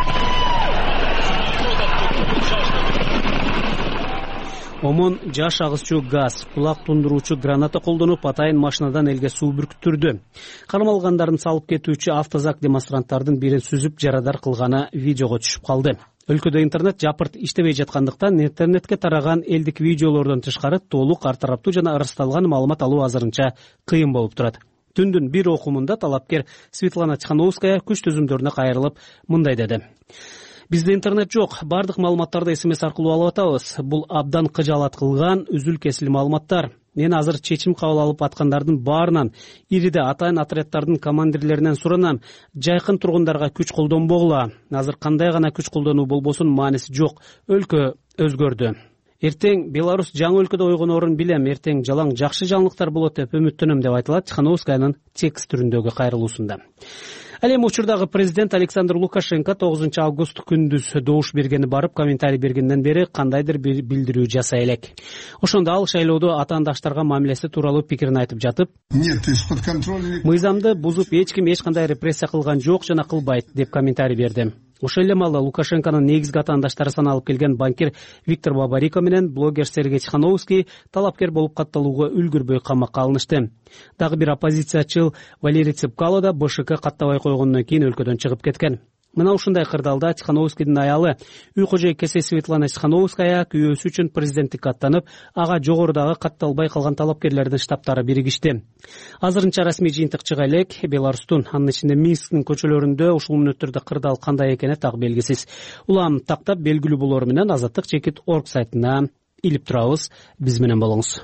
Омон жаш агызчу газ, кулак тундуруучу граната колдонуп, атайын машинадан элге суу бүркүттүрдү. Кармалгандарын салып кетүүчү автозак демонстранттардын бирин сүзүп жарадар кылганы видеого түшүп калды. Өлкөдө интернет жапырт иштебей жаткандыктан интернетке тараган элдик видеолордон тышкары толук ар тараптуу жана ырасталган маалымат алуу азырынча кыйын болуп турат. Түндүн бир окумунда талапкер Светлана Тихановская күч түзүмдөрүнө кайрылып мындай деди: Бизде интернет жок, бардык маалыматтарды эс эм эс аркылуу алып атабыз. Бул абдан кыжаалат кылган үзүл-кесил маалыматтар. Мен азыр чечим кабыл алып аткандардын баарынан, ириде атайын отряддардын командирлеринен суранам. Жайкын тургундарга күч колдонбогула. Азыр кандай гана күч колдонуу болбосун мааниси жок. Өлкө өзгөрдү. Эртең Беларусь жаңы өлкөдө ойгонорун билем. Эртең жалаң жакшы жаңылыктар болот деп үмүттөнөм деп айтылат Тихановскаянын текст түрүндөгү кайрылуусунда. Ал эми учурдагы президент Александр Лукашенко тогузунчу август күндүз добуш бергени барып комментарий бергенден бери кандайдыр бир билдирүү жасай элек. Ошондо ал шайлоодо атаандаштарга мамилеси тууралуу пикирин айтып жатып, «Нет, из-под контроля. Мыйзамды бузуп эч ким эч кандай репрессия кылган жок жана кылбайт» деп комментарий берди. Ошол эле маалда Лукашенконун негизги атаандаштары саналып келген банкир Виктор Бабарико менен блогер Сергей Тихановский талапкер болуп катталууга үлгүрбөй камакка алынышты. Дагы бир оппозициячыл Валерий Цепкало да БШК каттабай койгондон кийин өлкөдөн чыгып кеткен. Мына ушундай кырдаалда Тихановскийдин аялы үй кожойкеси Светлана Тихановская күйөөсү үчүн президенттикке аттанып, ага жогорудагы катталбай калган талапкерлердин штабтары биригишти. Азырынча расмий жыйынтык чыга элек. Беларустун, анын ичинде Минсктин көчөлөрүндө ушул мүнөттөрдө кырдаал кандай экени так белгисиз. Улам тактап белгилүү болору менен азаттык чекит точка орг сайтына илип турабыз. Биз менен болуңуз.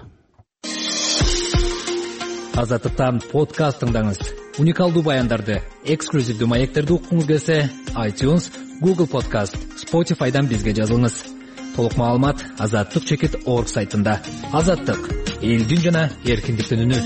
Азаттыктан подкаст тыңдаңыз. Уникалдуу баяндарды, эксклюзивдүү маектерди уккуңуз келсе, iTunes, Google Podcast, Spotify'дан бизге жазылыңыз. Толук маалымат азаттык чекит точка орг сайтында. Азаттык — элдин жана эркиндиктин үнү.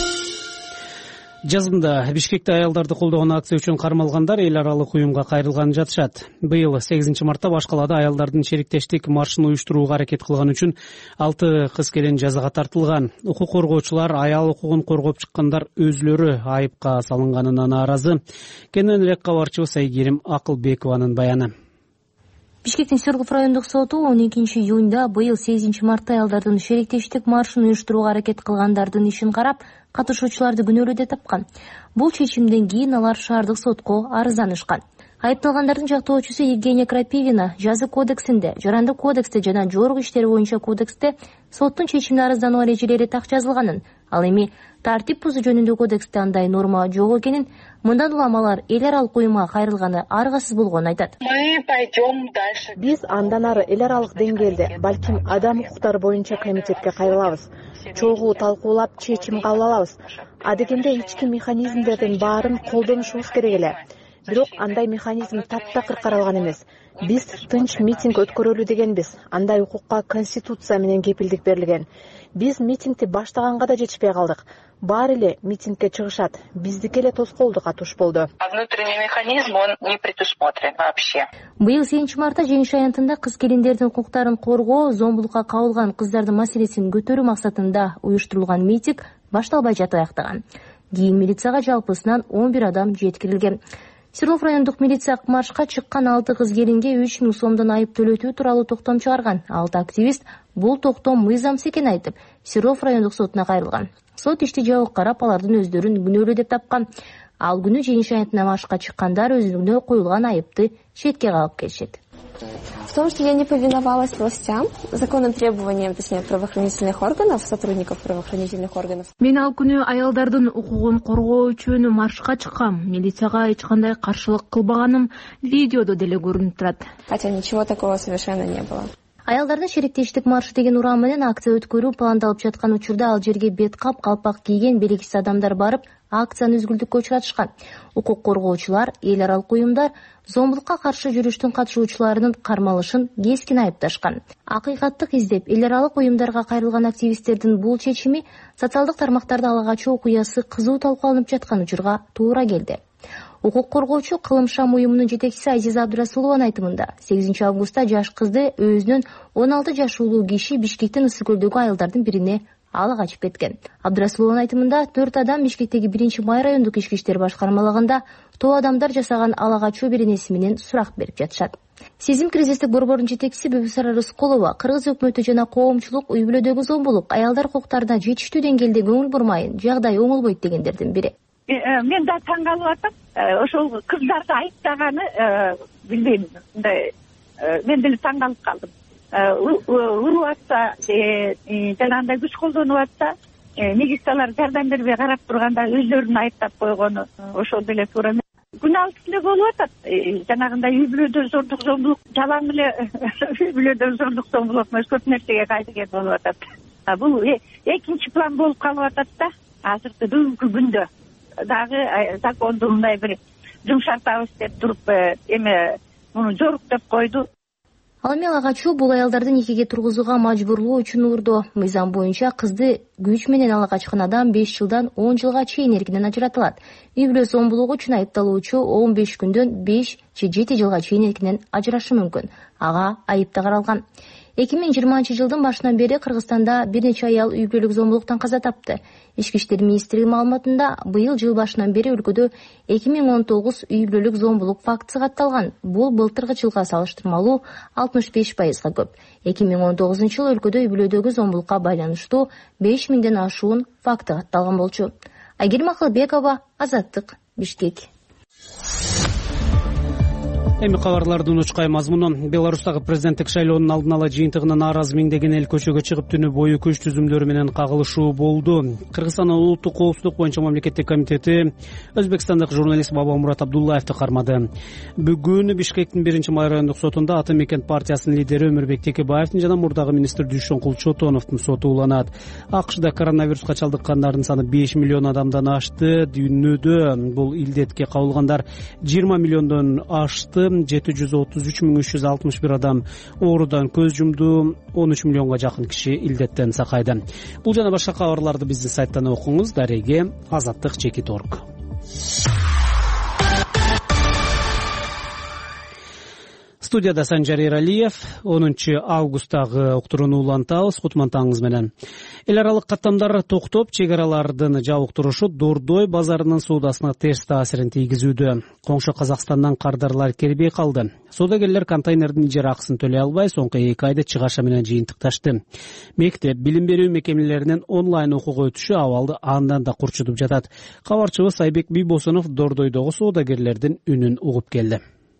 Жазында Бишкекте аялдарды колдогон акция үчүн кармалгандар эл аралык уюмга кайрылганы жатышат. Быйыл сегизинчи мартта баш калаада аялдардын шериктештик маршын уюштурууга аракет кылган үчүн алты кыз келин жазага тартылган. Укук коргоочулар аял укугун коргоп чыккандар өзлөрү айыпка салынганына нааразы. Кенен элек кабарчыбыз Айгерим Акылбекованын баяны. Бишкектин Сергов райондук соту он экинчи июнда быйыл сегизинчи мартта аялдардын шериктештик маршын уюштурууга аракет кылгандардын ишин карап, катышуучуларды күнөөлүү деп тапкан. Бул чечимден кийин алар шаардык сотко арызданышкан. Айыпталгандардын жактоочусу Евгения Крапивина жаза кодексинде, жарандык кодексте жана жогорку иштер боюнча кодексте соттун чечимине арыздануу эрежелери так жазылганын, ал эми тартип бузуу жөнүндө кодексте андай норма жок экенин, мындан улам алар эл аралык уюмга кайрылганы аргасыз болгонун айтат. Биз андан ары эл аралык деңгээлде, балким адам укуктары боюнча комитетке кайрылабыз. Чогуу талкуулап чечим кабыл алабыз. Адегенде ички механизмдердин баарын колдонушубуз керек эле. Бирок андай механизм таптакыр каралган эмес. Биз тынч митинг өткөрөлү дегенбиз. Андай укукка конституция менен кепилдик берилген. Биз митингди баштаганга да жетишпей калдык. Баары эле митингке чыгышат. Биздики эле тоскоолду катыш болду. А внутренний механизм он не предусмотрен вообще. Быйыл сегизинчи мартта жеңиш аянтында кыз келиндердин укуктарын коргоо, зомбулукка кабылган кыздардын маселесин көтөрүү максатында уюштурулган митинг башталбай жатып аяктаган. Кийин милицияга жалпысынан он бир адам жеткирилген. Серлов райондук милиция маршка чыккан алты кыз келинге үч миң сомдон айып төлөтүү тууралуу токтом чыгарган. Алты активист бул токтом мыйзамсыз экенин айтып, Серлов райондук сотуна кайрылган. Сот ишти жабык карап, алардын өздөрүн күнөөлүү деп тапкан. Ал күнү жеңиш аянтына маршка чыккандар өзүнө коюлган айыпты четке кагып келишет. В том, что я не повиновалась властям, законным требованиям, точнее, правоохранительных органов, сотрудников правоохранительных органов. Мен ал күнү аялдардын укугун коргоо үчүн маршка чыккам. Милицияга эч кандай каршылык кылбаганым видеодо деле көрүнүп турат. Хотя ничего такого совершенно не было. Аялдардын шериктештик маршы деген урам менен акция өткөрүү пландалып жаткан учурда ал жерге бет кап, калпак кийген белгисиз адамдар барып, акцияны үзгүлтүккө учуратышкан. Укук коргоочулар, эл аралык уюмдар зомбулукка каршы жүрүштүн катышуучуларынын кармалышын кескин айыпташкан. Акыйкаттык издеп эл аралык уюмдарга кайрылган активисттердин бул чечими социалдык тармактарда ала качуу окуясы кызуу талкууланып жаткан учурга туура келди. Укук коргоочу Кылымшам уюмунун жетекчиси Азиза Абдырасулованын айтымында сегизинчи августта жаш кызды өзүнөн он алты жаш улуу киши Бишкектин Ысык көлдөгү айылдардын бирине ала качып кеткен. Абдырасулованын айтымында төрт адам Бишкектеги биринчи май райондук ички иштер башкармалыгында тоо адамдар жасаган ала качуу беренеси менен сурак берип жатышат. Сезим кризистик борбордун жетекчиси Бибисара Рыскулова кыргыз өкмөтү жана коомчулук үй бүлөдөгү зомбулук, аялдар укуктарына жетиштүү деңгээлде көңүл бурмайын, жагдай оңолбойт дегендердин бири. Мен да таң калып атам. Ошол кыздарды айыптаганы билбейм. Мындай мен деле таң калып калдым. Уруп атса, жанагындай күч колдонуп атса, милициялар жардам бербей карап турганда өздөрүн айыптап койгону ошол деле туура эмес. Күн алты эле болуп атат. Жанагындай үй бүлөдө зордук зомбулук, жалаң эле үй бүлөдө зордук зомбулук эмес, көп нерсеге кайдыген болуп атат. бул экинчи план болуп калып атат да азыркы бүгүнкү күндө дагы законду мындай бир жумшартабыз деп туруп эме муну жоруктап койду. Ал эми ага качуу бул аялдарды никеге тургузууга мажбурлоо үчүн урду. Мыйзам боюнча кызды күч менен ала качкан адам беш жылдан он жылга чейин эркинен ажыратылат. Үй бүлө зомбулугу үчүн айыпталуучу он беш күндөн беш же жети жылга чейин эркинен ажырашы мүмкүн. Ага айып да каралган. эки миң жыйырманчы жылдын башынан бери Кыргызстанда бир нече аял үй бүлөлүк зомбулуктан каза тапты. Ички иштер министрлиги маалыматында быйыл жыл башынан бери өлкөдө эки миң он тогуз үй бүлөлүк зомбулук фактысы катталган. Бул былтыркы жылга салыштырмалуу алтымыш беш пайызга көп. эки миң он тогузунчу жылы өлкөдө үй бүлөдөгү зомбулукка байланыштуу беш миңден ашуун факты катталган болчу. Айгерим Акылбекова, Азаттык, Бишкек. Эми кабарлардын учкай мазмуну. Беларустагы президенттик шайлоонун алдын ала жыйынтыгына нааразы миңдеген эл көчөгө чыгып түнү бою күч түзүмдөрү менен кагылышуу болду. Кыргызстандын улуттук коопсуздук боюнча мамлекеттик комитети өзбекстандык журналист Бабамурат Абдуллаевди кармады. Бүгүн Бишкектин биринчи май райондук сотунда Ата Мекен партиясынын лидери Өмүрбек Текебаевдин жана мурдагы министр Дүйшөнкул Чотоновдун соту уланат. АКШда коронавируска чалдыккандардын саны беш миллион адамдан ашты. Дүйнөдө бул илдетке кабылгандар жыйырма миллиондон ашты. жети жүз отуз үч миң үч жүз алтымыш бир адам оорудан көз жумду. он үч миллионго жакын киши илдеттен сакайды. Бул жана башка кабарларды биздин сайттан окуңуз. Дареге азаттык чекит точка орг. Студияда Санжар Эралиев. онунчу августтагы уктурууну улантабыз. Кутмантаңыз менен. Эл аралык каттамдар токтоп, чек аралардын жабыктырушу Дордой базарынын соодасына терс таасирин тийгизүүдө. Коңшу Казакстандан кардарлар келбей калды. Соодагерлер контейнердин ижара акысын төлөй албай, соңку эки айда чыгаша менен жыйынтыкташты. Мектеп, билим берүү мекемелеринен онлайн окууга өтүшү абалды андан да курчутуп жатат. Кабарчыбыз Айбек Бийбосунов Дордойдогу соодагерлердин үнүн угуп келди.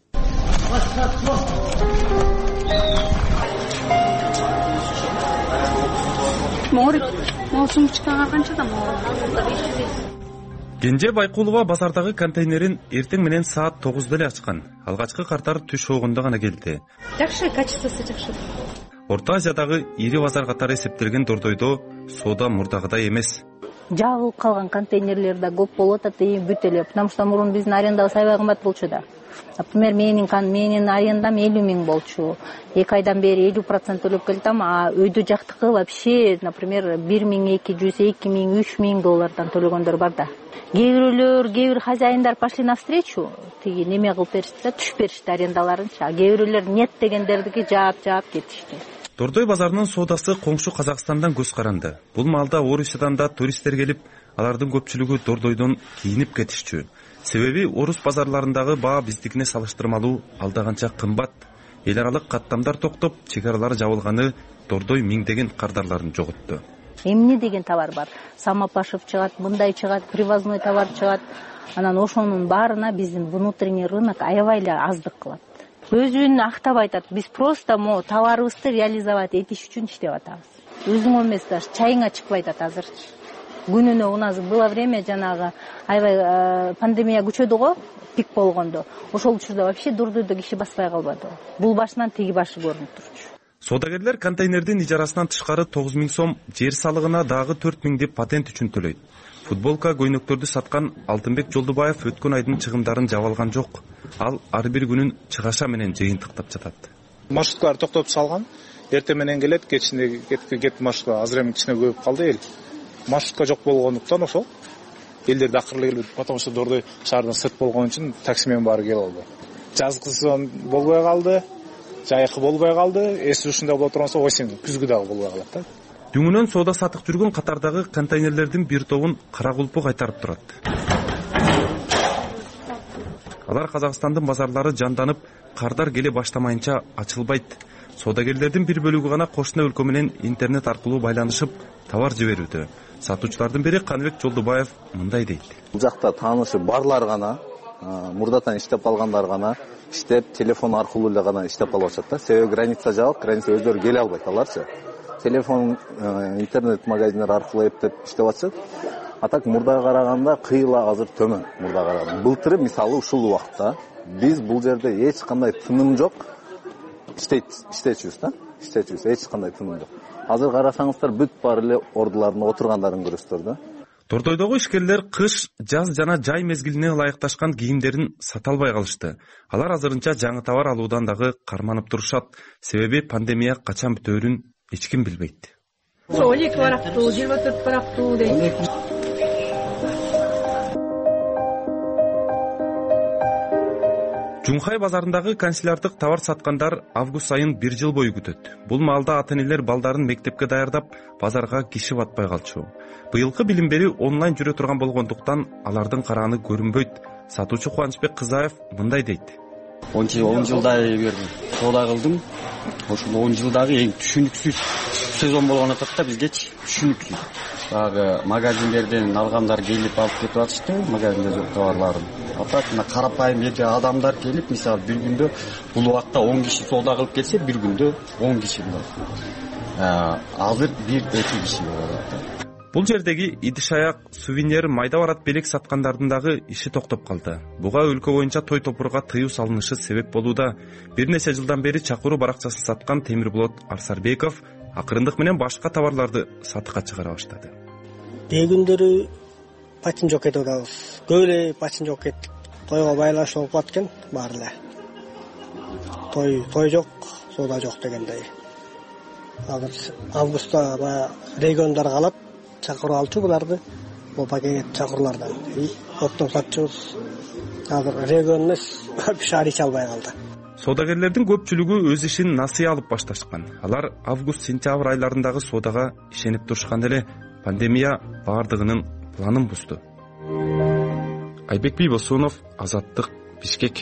Кенже Байкулова базардагы контейнерин эртең менен саат тогузда эле ачкан. Алгачкы кардар түш огунда гана келди. Жакшы, качествосу жакшы. Орто Азиядагы ири базар катары эсептелген Дордойдо соода мурдагыдай эмес. Жабылып калган контейнерлер да көп болуп атат, бүт эле. Потому что мурун биздин арендабыз аябай кымбат болчу да. Например, менин кан менин арендам элүү миң болчу. эки айдан бери элүү процент төлөп келдим, а өйдө жактыкы вообще, например, бир миң эки жүз, эки миң, үч миң доллардан төлөгөндөр бар да. Кээ бирөөлөр, кээ бир хозяиндар пошли навстречу, тиги неме кылып беришти, түшүп беришти арендаларынчы. А кээ бирөөлөр нет дегендердики жаап-жаап кетишти. Дордой базарынын соодасы коңшу Казакстандан көз каранды. Бул маалда Орусиядан да туристтер келип, алардын көпчүлүгү Дордойдон кийинип кетишчү. Себеби орус базарларындагы баа биздикине салыштырмалуу алдаганча кымбат. Эл аралык каттамдар токтоп, чек аралар жабылганы Дордой миңдеген кардарларын жоготту. Эмне деген товар бар? Самопашев чыгат, мындай чыгат, привозной товар чыгат. Анан ошонун баарына биздин внутренний рынок аябай эле аздык кылат. Өзүн актап айтат, биз просто мо товарыбызды реализовать этиш үчүн иштеп атабыз. Өзүң эмес даже чайыңа чыкпай атат азыр. Күнүнө у нас было время жанагы аябай пандемия күчөдү го, пик болгондо. Ошол учурда вообще Дордойдо киши баспай калбады. Бул башынан тиги башы көрүнүп турчу. Соодагерлер контейнердин ижарасынан тышкары тогуз миң сом, жер салыгына дагы төрт миң деп патент үчүн төлөйт. Футболка, көйнөктөрдү саткан Алтынбек Жолдубаев өткөн айдын чыгымдарын жаба алган жок. Ал ар бир күнүн чыгаша менен жыйынтыктап жатат. Маршруткалар токтоп салган. Эртең менен келет, кечинде кетип маршрутка азыр эми кичине көбөйүп калды эл. Маршрутка жок болгондуктан ошол элдерди акырылы келбейт. Потому что Дордой шаардан сырт болгон үчүн такси менен баары келе алды. Жазгы сезон болбой калды, жайкы болбой калды. Эс ушундай боло турганса осень күзгү дагы болбой калат да. Дүңүнөн соода сатык жүргөн катардагы контейнерлердин бир тобун кара кулпу кайтарып турат. Алар Казакстандын базарлары жанданып, кардар келе баштамайынча ачылбайт. Соодагерлердин бир бөлүгү гана кошуна өлкө менен интернет аркылуу байланышып, товар жиберүүдө. Сатуучулардын бири Каныбек Жолдубаев мындай дейт. Бул жакта таанышы барлар гана, мурдатан иштеп калгандар гана, иштеп телефон аркылуу эле гана иштеп калып атышат да. Себеби граница жабык, граница өздөрү келе албайт аларчы. Телефон, интернет магазиндер аркылуу эптеп иштеп атышат. А так мурдага караганда кыйла азыр төмөн мурдага караганда. Былтыр мисалы ушул убакытта биз бул жерде эч кандай тыным жок иштейт, иштечүбүз да. иштечүбүз, эч кандай тыным жок. Азыр карасаңыздар бүт бар эле ордулардын отургандарын көрөсүздөр да. Тордойдогу ишкерлер кыш, жаз жана жай мезгилине ылайыкташкан кийимдерин сата албай калышты. Алар азырынча жаңы товар алуудан дагы карманып турушат. Себеби пандемия качан бүтөөрүн эч ким билбейт. он эки барактуу, жыйырма төрт барактуу дейт. Жумхай базарындагы канцелярлык товар саткандар август айын бир жыл бою күтөт. Бул маалда ата-энелер балдарын мектепке даярдап, базарга киши батпай калчу. Быйылкы билим берүү онлайн жүрө турган болгондуктан алардын карааны көрүнбөйт. Сатуучу Кубанычбек Кызаев мындай дейт. он жылдай бир соода кылдым. Ошол он жылдагы эң түшүнүксүз сезон болгон атат да бизгечи түшүнүксүз. Дагы магазиндерден алгандар келип алып кетип атышты, магазинде жок товарларын. Атат мына карапайым эки адамдар келип, мисалы бир күндө бул убакта он киши соода кылып келсе, бир күндө он киши болот. Азыр бир эки киши болот. Бул жердеги идиш аяк, сувенир, майда барат белек саткандардын дагы иши токтоп калды. Буга өлкө боюнча той топурга тыюу салынышы себеп болууда. Бир нече жылдан бери чакыруу баракчасын саткан Темирболот Арсарбеков акырындык менен башка товарларды сатыкка чыгара баштады. Бей күндөрү пачын жок кетип атабыз. Көп эле пачын жок кеттик. Тойго байланыш болуп калат экен баары эле. Той той жок, соода жок дегендей. Азыр августта баягы региондар калат. Чакыруу алчу буларды, бул пакет чакыруулардан. Оптом сатчубуз. Азыр регион эмес, шаар ич албай калды. Соодагерлердин көпчүлүгү өз ишин насыя алып башташкан. Алар август-сентябрь айларындагы соодага ишенип турушкан эле пандемия баардыгынын планын бузду. Айбек Бийбосунов, Азаттык, Бишкек.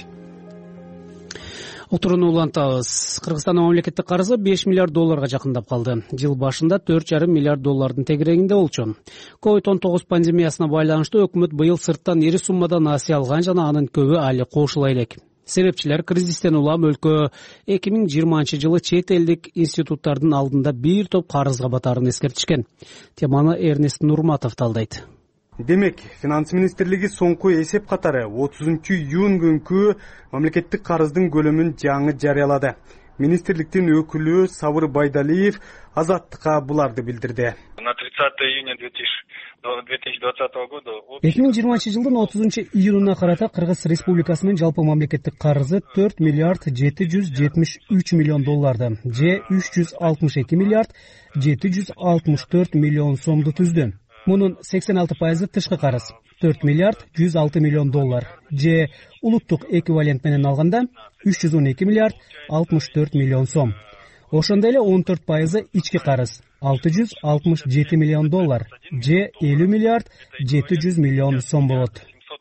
Отурууну улантабыз. Кыргызстандын мамлекеттик карызы беш миллиард долларга жакындап калды. Жыл башында төрт жарым миллиард доллардын тегерегинде болчу. ковид он тогуз пандемиясына байланыштуу өкмөт быйыл сырттан ири суммада насыя алган жана анын көбү али кошула элек. Себепчилер кризистен улам өлкө эки миң жыйырманчы жылы чет элдик институттардын алдында бир топ карызга батаарын эскертишкен. Теманы Эрнест Нурматов талдайт. Демек, Финанс министрлиги соңку эсеп катары отузунчу июнь күнкү мамлекеттик карыздын көлөмүн жаңы жарыялады. Министрликтин өкүлү Сабыр Байдалиев Азаттыкка буларды билдирди. На тридцатое июня две тысячи двадцатого года эки миң жыйырманчы жылдын отузунчу июнуна карата Кыргыз Республикасынын жалпы мамлекеттик карызы төрт миллиард жети жүз жетимиш үч миллион долларды, же үч жүз алтымыш эки миллиард жети жүз алтымыш төрт миллион сомду түздү. Мунун сексен алты пайызы тышкы карыз, төрт миллиард жүз алты миллион доллар, же улуттук эквивалент менен алганда үч жүз он эки миллиард алтымыш төрт миллион сом. Ошондой эле он төрт пайызы ички карыз, алты жүз алтымыш жети миллион доллар, же элүү миллиард жети жүз миллион сом болот.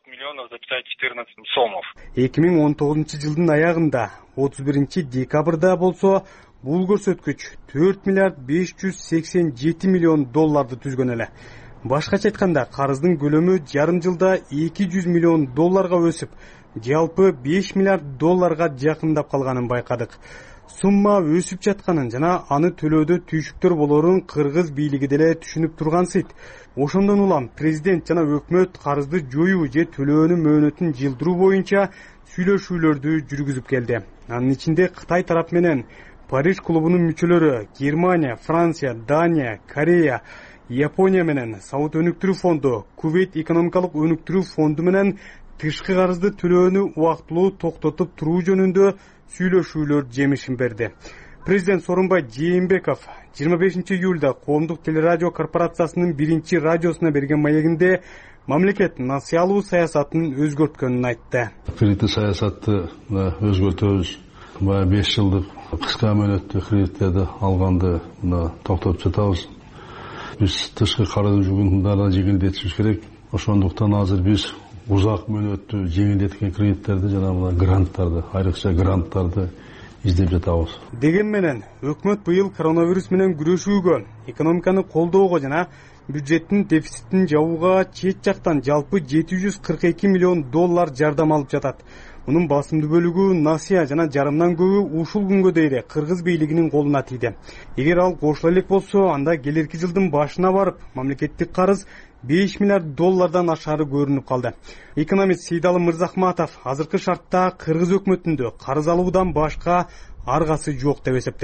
эки миң он тогузунчу жылдын аягында отуз биринчи декабрда болсо бул көрсөткүч төрт миллиард беш жүз сексен жети миллион долларды түзгөн эле. Башкача айтканда, карыздын көлөмү жарым жылда эки жүз миллион долларга өсүп, жалпы беш миллиард долларга жакындап калганын байкадык. Сумма өсүп жатканын жана аны төлөөдө түйшүктөр болорун кыргыз бийлиги деле түшүнүп тургансыйт. Ошондон улам президент жана өкмөт карызды жоюу же төлөөнүн мөөнөтүн жылдыруу боюнча сүйлөшүүлөрдү жүргүзүп келди. Анын ичинде Кытай тарап менен Париж клубунун мүчөлөрү Германия, Франция, Дания, Корея, Япония менен Сауд өнүктүрүү фонду, Кувейт экономикалык өнүктүрүү фонду менен тышкы карызды төлөөнү убактылуу токтотуп туруу жөнүндө сүйлөшүүлөр жемишин берди. Президент Сооронбай Жээнбеков жыйырма бешинчи июлда Коомдук телерадио корпорациясынын биринчи радиосуна берген маегинде мамлекет насыя алуу саясатын өзгөрткөнүн айтты. Кредиттик саясатты өзгөртөбүз. Бая беш жылдык кыска мөөнөттүү кредиттерди алганды токтотуп жатабыз. Биз тышкы карыз жүгүн дагы жеңилдетишибиз керек. Ошондуктан азыр биз узак мөөнөттүү жеңилдеткен кредиттерди жана мына гранттарды, айрыкча гранттарды издеп жатабыз. Деген менен өкмөт быйыл коронавирус менен күрөшүүгө, экономиканы колдоого жана бюджеттин дефицитин жабууга чет жактан жалпы жети жүз кырк эки миллион доллар жардам алып жатат. Мунун басымдуу бөлүгү насыя жана жарымдан көбү ушул күнгө дейре кыргыз бийлигинин колуна тийди. Эгер ал кошула элек болсо, анда келерки жылдын башына барып мамлекеттик карыз беш миллиард доллардан ашары көрүнүп калды. Экономист Сейдалы Мырзахматов азыркы шартта кыргыз өкмөтүндө карыз алуудан башка аргасы жок деп эсептейт.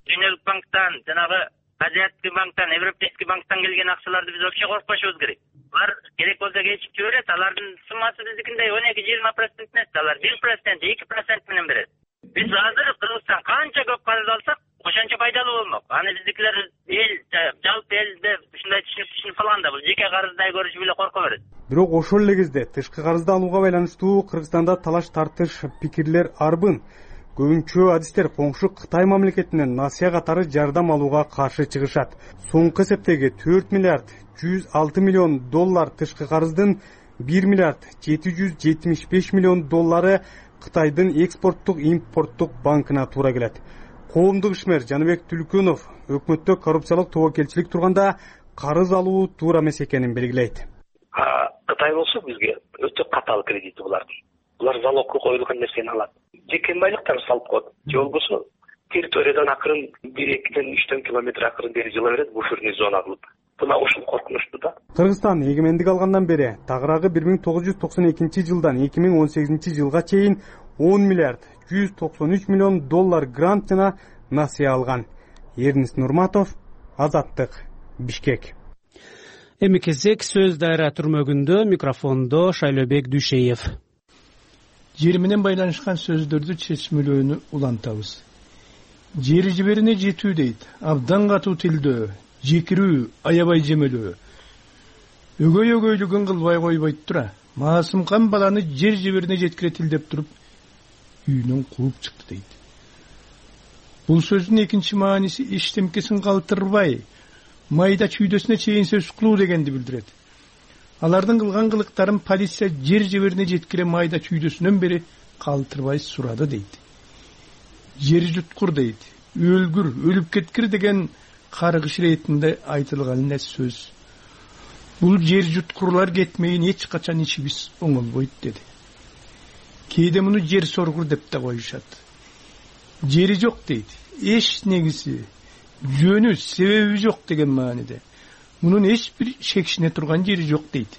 Дүйнөлүк банктан, жанагы Азиаттык банктан, Европейский банктан келген акчаларды биз вообще коркпошубуз керек. Алар керек болсо кечип жиберет, алардын суммасы биздикиндей он эки жыйырма процент эмес, алар бир процент, эки процент менен берет. Биз азыр Кыргызстан канча көп карыз алсак, ошончо пайдалуу болмок. Аны биздикилер эл жалпы элде ушундай түшүнүп түшүнүп калган да, бул жеке карыздай көрүшүп эле корко берет. Бирок ошол эле кезде тышкы карызды алууга байланыштуу Кыргызстанда талаш тартыш пикирлер арбын. Көбүнчө адистер коңшу Кытай мамлекетинен насыя катары жардам алууга каршы чыгышат. Соңку эсептеги төрт миллиард жүз алты миллион доллар тышкы карыздын бир миллиард жети жүз жетимиш беш миллион доллары Кытайдын экспорттук импорттук банкына туура келет. Коомдук ишмер Жаныбек Түлкөнов өкмөттө коррупциялык тобокелчилик турганда карыз алуу туура эмес экенин белгилейт. Кытай болсо бизге өтө катаал кредити булардын. Булар залогко коюлган нерсени алат. Жеке байлыктарын салып коет. Же болбосо территориядан акырын бир экиден үчтөн километр акырын бери жыла берет, буферный зона кылып. Бuna ушул коркунучтуу да. Кыргызстан эгемендик алгандан бери тагыраагы бир миң тогуз жүз токсон экинчи жылдан эки миң он сегизинчи жылга чейин он миллиард жүз токсон үч миллион доллар грант жана насыя алган. Эрнис Нурматов, Азаттык, Бишкек. Эми кезек сөз дайра түрмөгүндө, микрофондо Шайлобек Дүйшеев. Жер менен байланышкан сөздөрдү чечмелөөнү улантабыз. Жер жиберине жетүү дейт, абдан катуу тилдөө, жекирүү, аябай жемелөө. Өгөй өгөйлүгүн кылбай койбойт тура, маасымкан баланы жер жиберине жеткире тилдеп туруп, үйүнөн кууп чыкты дейт. Бул сөздүн экинчи мааниси эчтемкесин калтырбай, майда чүйдөсүнө чейин сөз кылуу дегенди билдирет. Алардын кылган кылыктарын полиция жер жиберине жеткире майда чүйдөсүнөн бери калтырбай сурады дейт. Жер жуткур дейт, өлгүр, өлүп кеткир деген каргыш иретинде айтылган эле сөз. Бул жер жуткурлар кетмейин эч качан ичибиз оңолбойт деди. Кээде муну жер соргур деп да коюшат. Жери жок дейт, эч негиси, жөнү, себеби жок деген мааниде. Мунун эч бир шекшине турган жери жок дейт.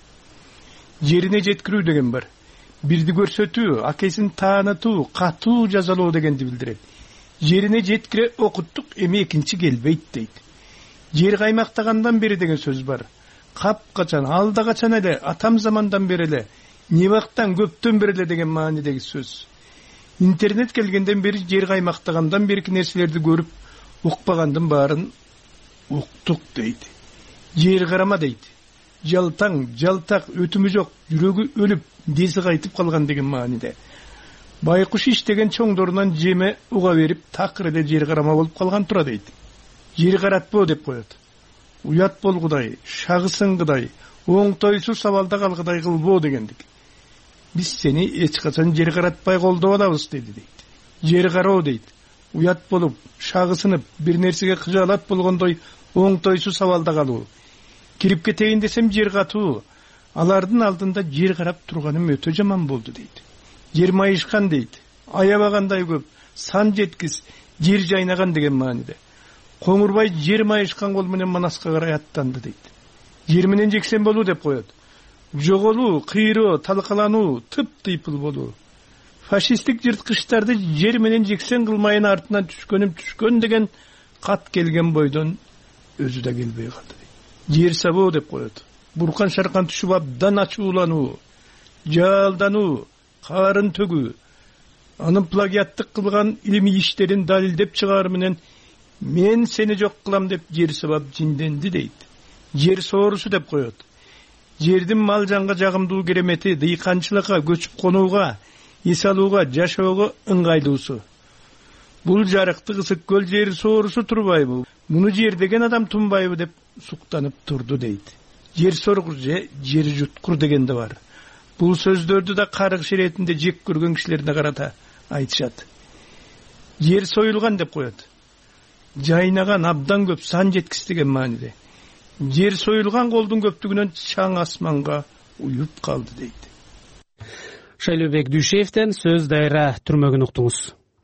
Жерине жеткирүү деген бар. Бирди көрсөтүү, акесин таанытуу, катуу жазалоо дегенди билдирет. Жерине жеткире окуттук, эми экинчи келбейт дейт. Жер каймактагандан бери деген сөз бар. Кап качан, алда качан эле, атам замандан бери эле, небактан көптөн бери эле деген маанидеги сөз. Интернет келгенден бери жер каймактагандан берки нерселерди көрүп, укпагандын баарын уктук дейт. Жер карама дейт. Жалтаң, жалтак, өтүмү жок, жүрөгү өлүп, деси кайтып калган деген мааниде. Байкуш иштеген чоңдорунан жеме уга берип, такыр эле жер карама болуп калган тура дейт. Жер каратпоо деп коет. Уят болгудай, шагысыңгыдай, оңтойсу сабалда калгыдай кылбоо дегендик. Биз сени эч качан жер каратпай колдоп алабыз деди дейт. Жер кароо дейт. Уят болуп, шагысынып, бир нерсеге кыжаалат болгондой оңтойсу сабалда калуу. Кирип кетейин десем жер катуу. Алардын алдында жер карап турганым өтө жаман болду дейт. Жер майышкан дейт. Аябагандай көп, сан жеткис, жер жайнаган деген мааниде. Коңурбай жер майышкан кол менен Манаска карай аттанды дейт. Жер менен жексен болуу деп коет. Жоголуу, кыйроо, талкалануу, тып-тыйпыл болуу. Фашисттик жырткычтарды жер менен жексен кылмайын артынан түшкөнүм түшкөн деген кат келген бойдон өзү да келбей калды. Жер сабоо деп коет. Буркан шаркан түшүп абдан ачуулануу, жалдануу, карын төгүү. Анын плагиаттык кылган илимий иштерин далилдеп чыгаар менен мен сени жок кылам деп жер сабап жинденди дейт. Жер соорусу деп коет. Жердин мал жанга жагымдуу керемети, дыйканчылыкка, көчүп конууга, эс алууга, жашоого ыңгайлуусу. Бул жарыкты ысык көл жер соорусу турбайбы? Муну жер деген адам тунбайбы деп суктанып турду дейт. Жер соргур же жер жуткур деген да бар. Бул сөздөрдү да каргыш иретинде жек көргөн кишилерге карата айтышат. Жер союлган деп коет. Жайнаган абдан көп, сан жеткис деген мааниде. Жер союлган колдун көптүгүнөн чаң асманга уюп калды дейт. Шайлобек Дүйшеевден сөз дайра түрмөгүн уктуңуз.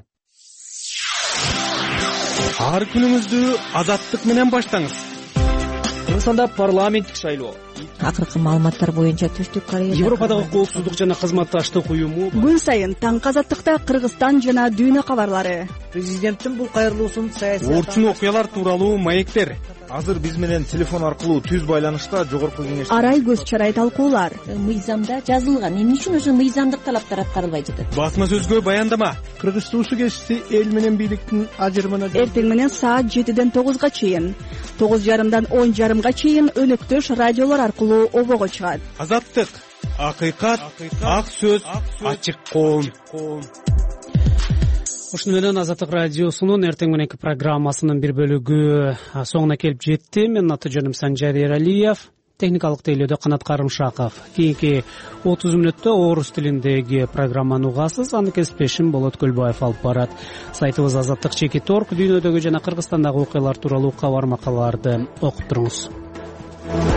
Ар күнүңүздү азаттык менен баштаңыз. Кыргызстанда парламенттик шайлоо. Акыркы маалыматтар боюнча Түштүк Корея Европадагы коопсуздук жана кызматташтык уюму күн сайын таңкы азаттыкта Кыргызстан жана дүйнө кабарлары. президенттин бул кайрылуусун саясий орчун окуялар тууралуу маектер азыр биз менен телефон аркылуу түз байланышта жогорку кеңеш арай көз чарай талкуулар мыйзамда жазылган эмне үчүн ошо мыйзамдык талаптар аткарылбай жатат. басма сөзгө баяндама кыргыз суусу кести эл менен бийликтин ажырымына эртең менен саат жетиден тогузга чейин тогуз жарымдан он жарымга чейин өнөктөш радиолор аркылуу обого чыгат. азаттык, акыйкат, ак сөз, ачык коом. Ушуну менен Азаттык радиосунун эртең мененки программасынын бир бөлүгү соңуна келип жетти. Менин аты жөнүм Санжар Эралиев, техникалык тейлөөдө Канат Карымшаков. Кийинки отуз мүнөттө орус тилиндеги программаны угасыз. Аны кесиптешим Болот Көлбаев алып барат. Сайтыбыз азаттык чекит точка орг дүйнөдөгү жана Кыргызстандагы окуялар тууралуу кабар макалаларды окуп туруңуз.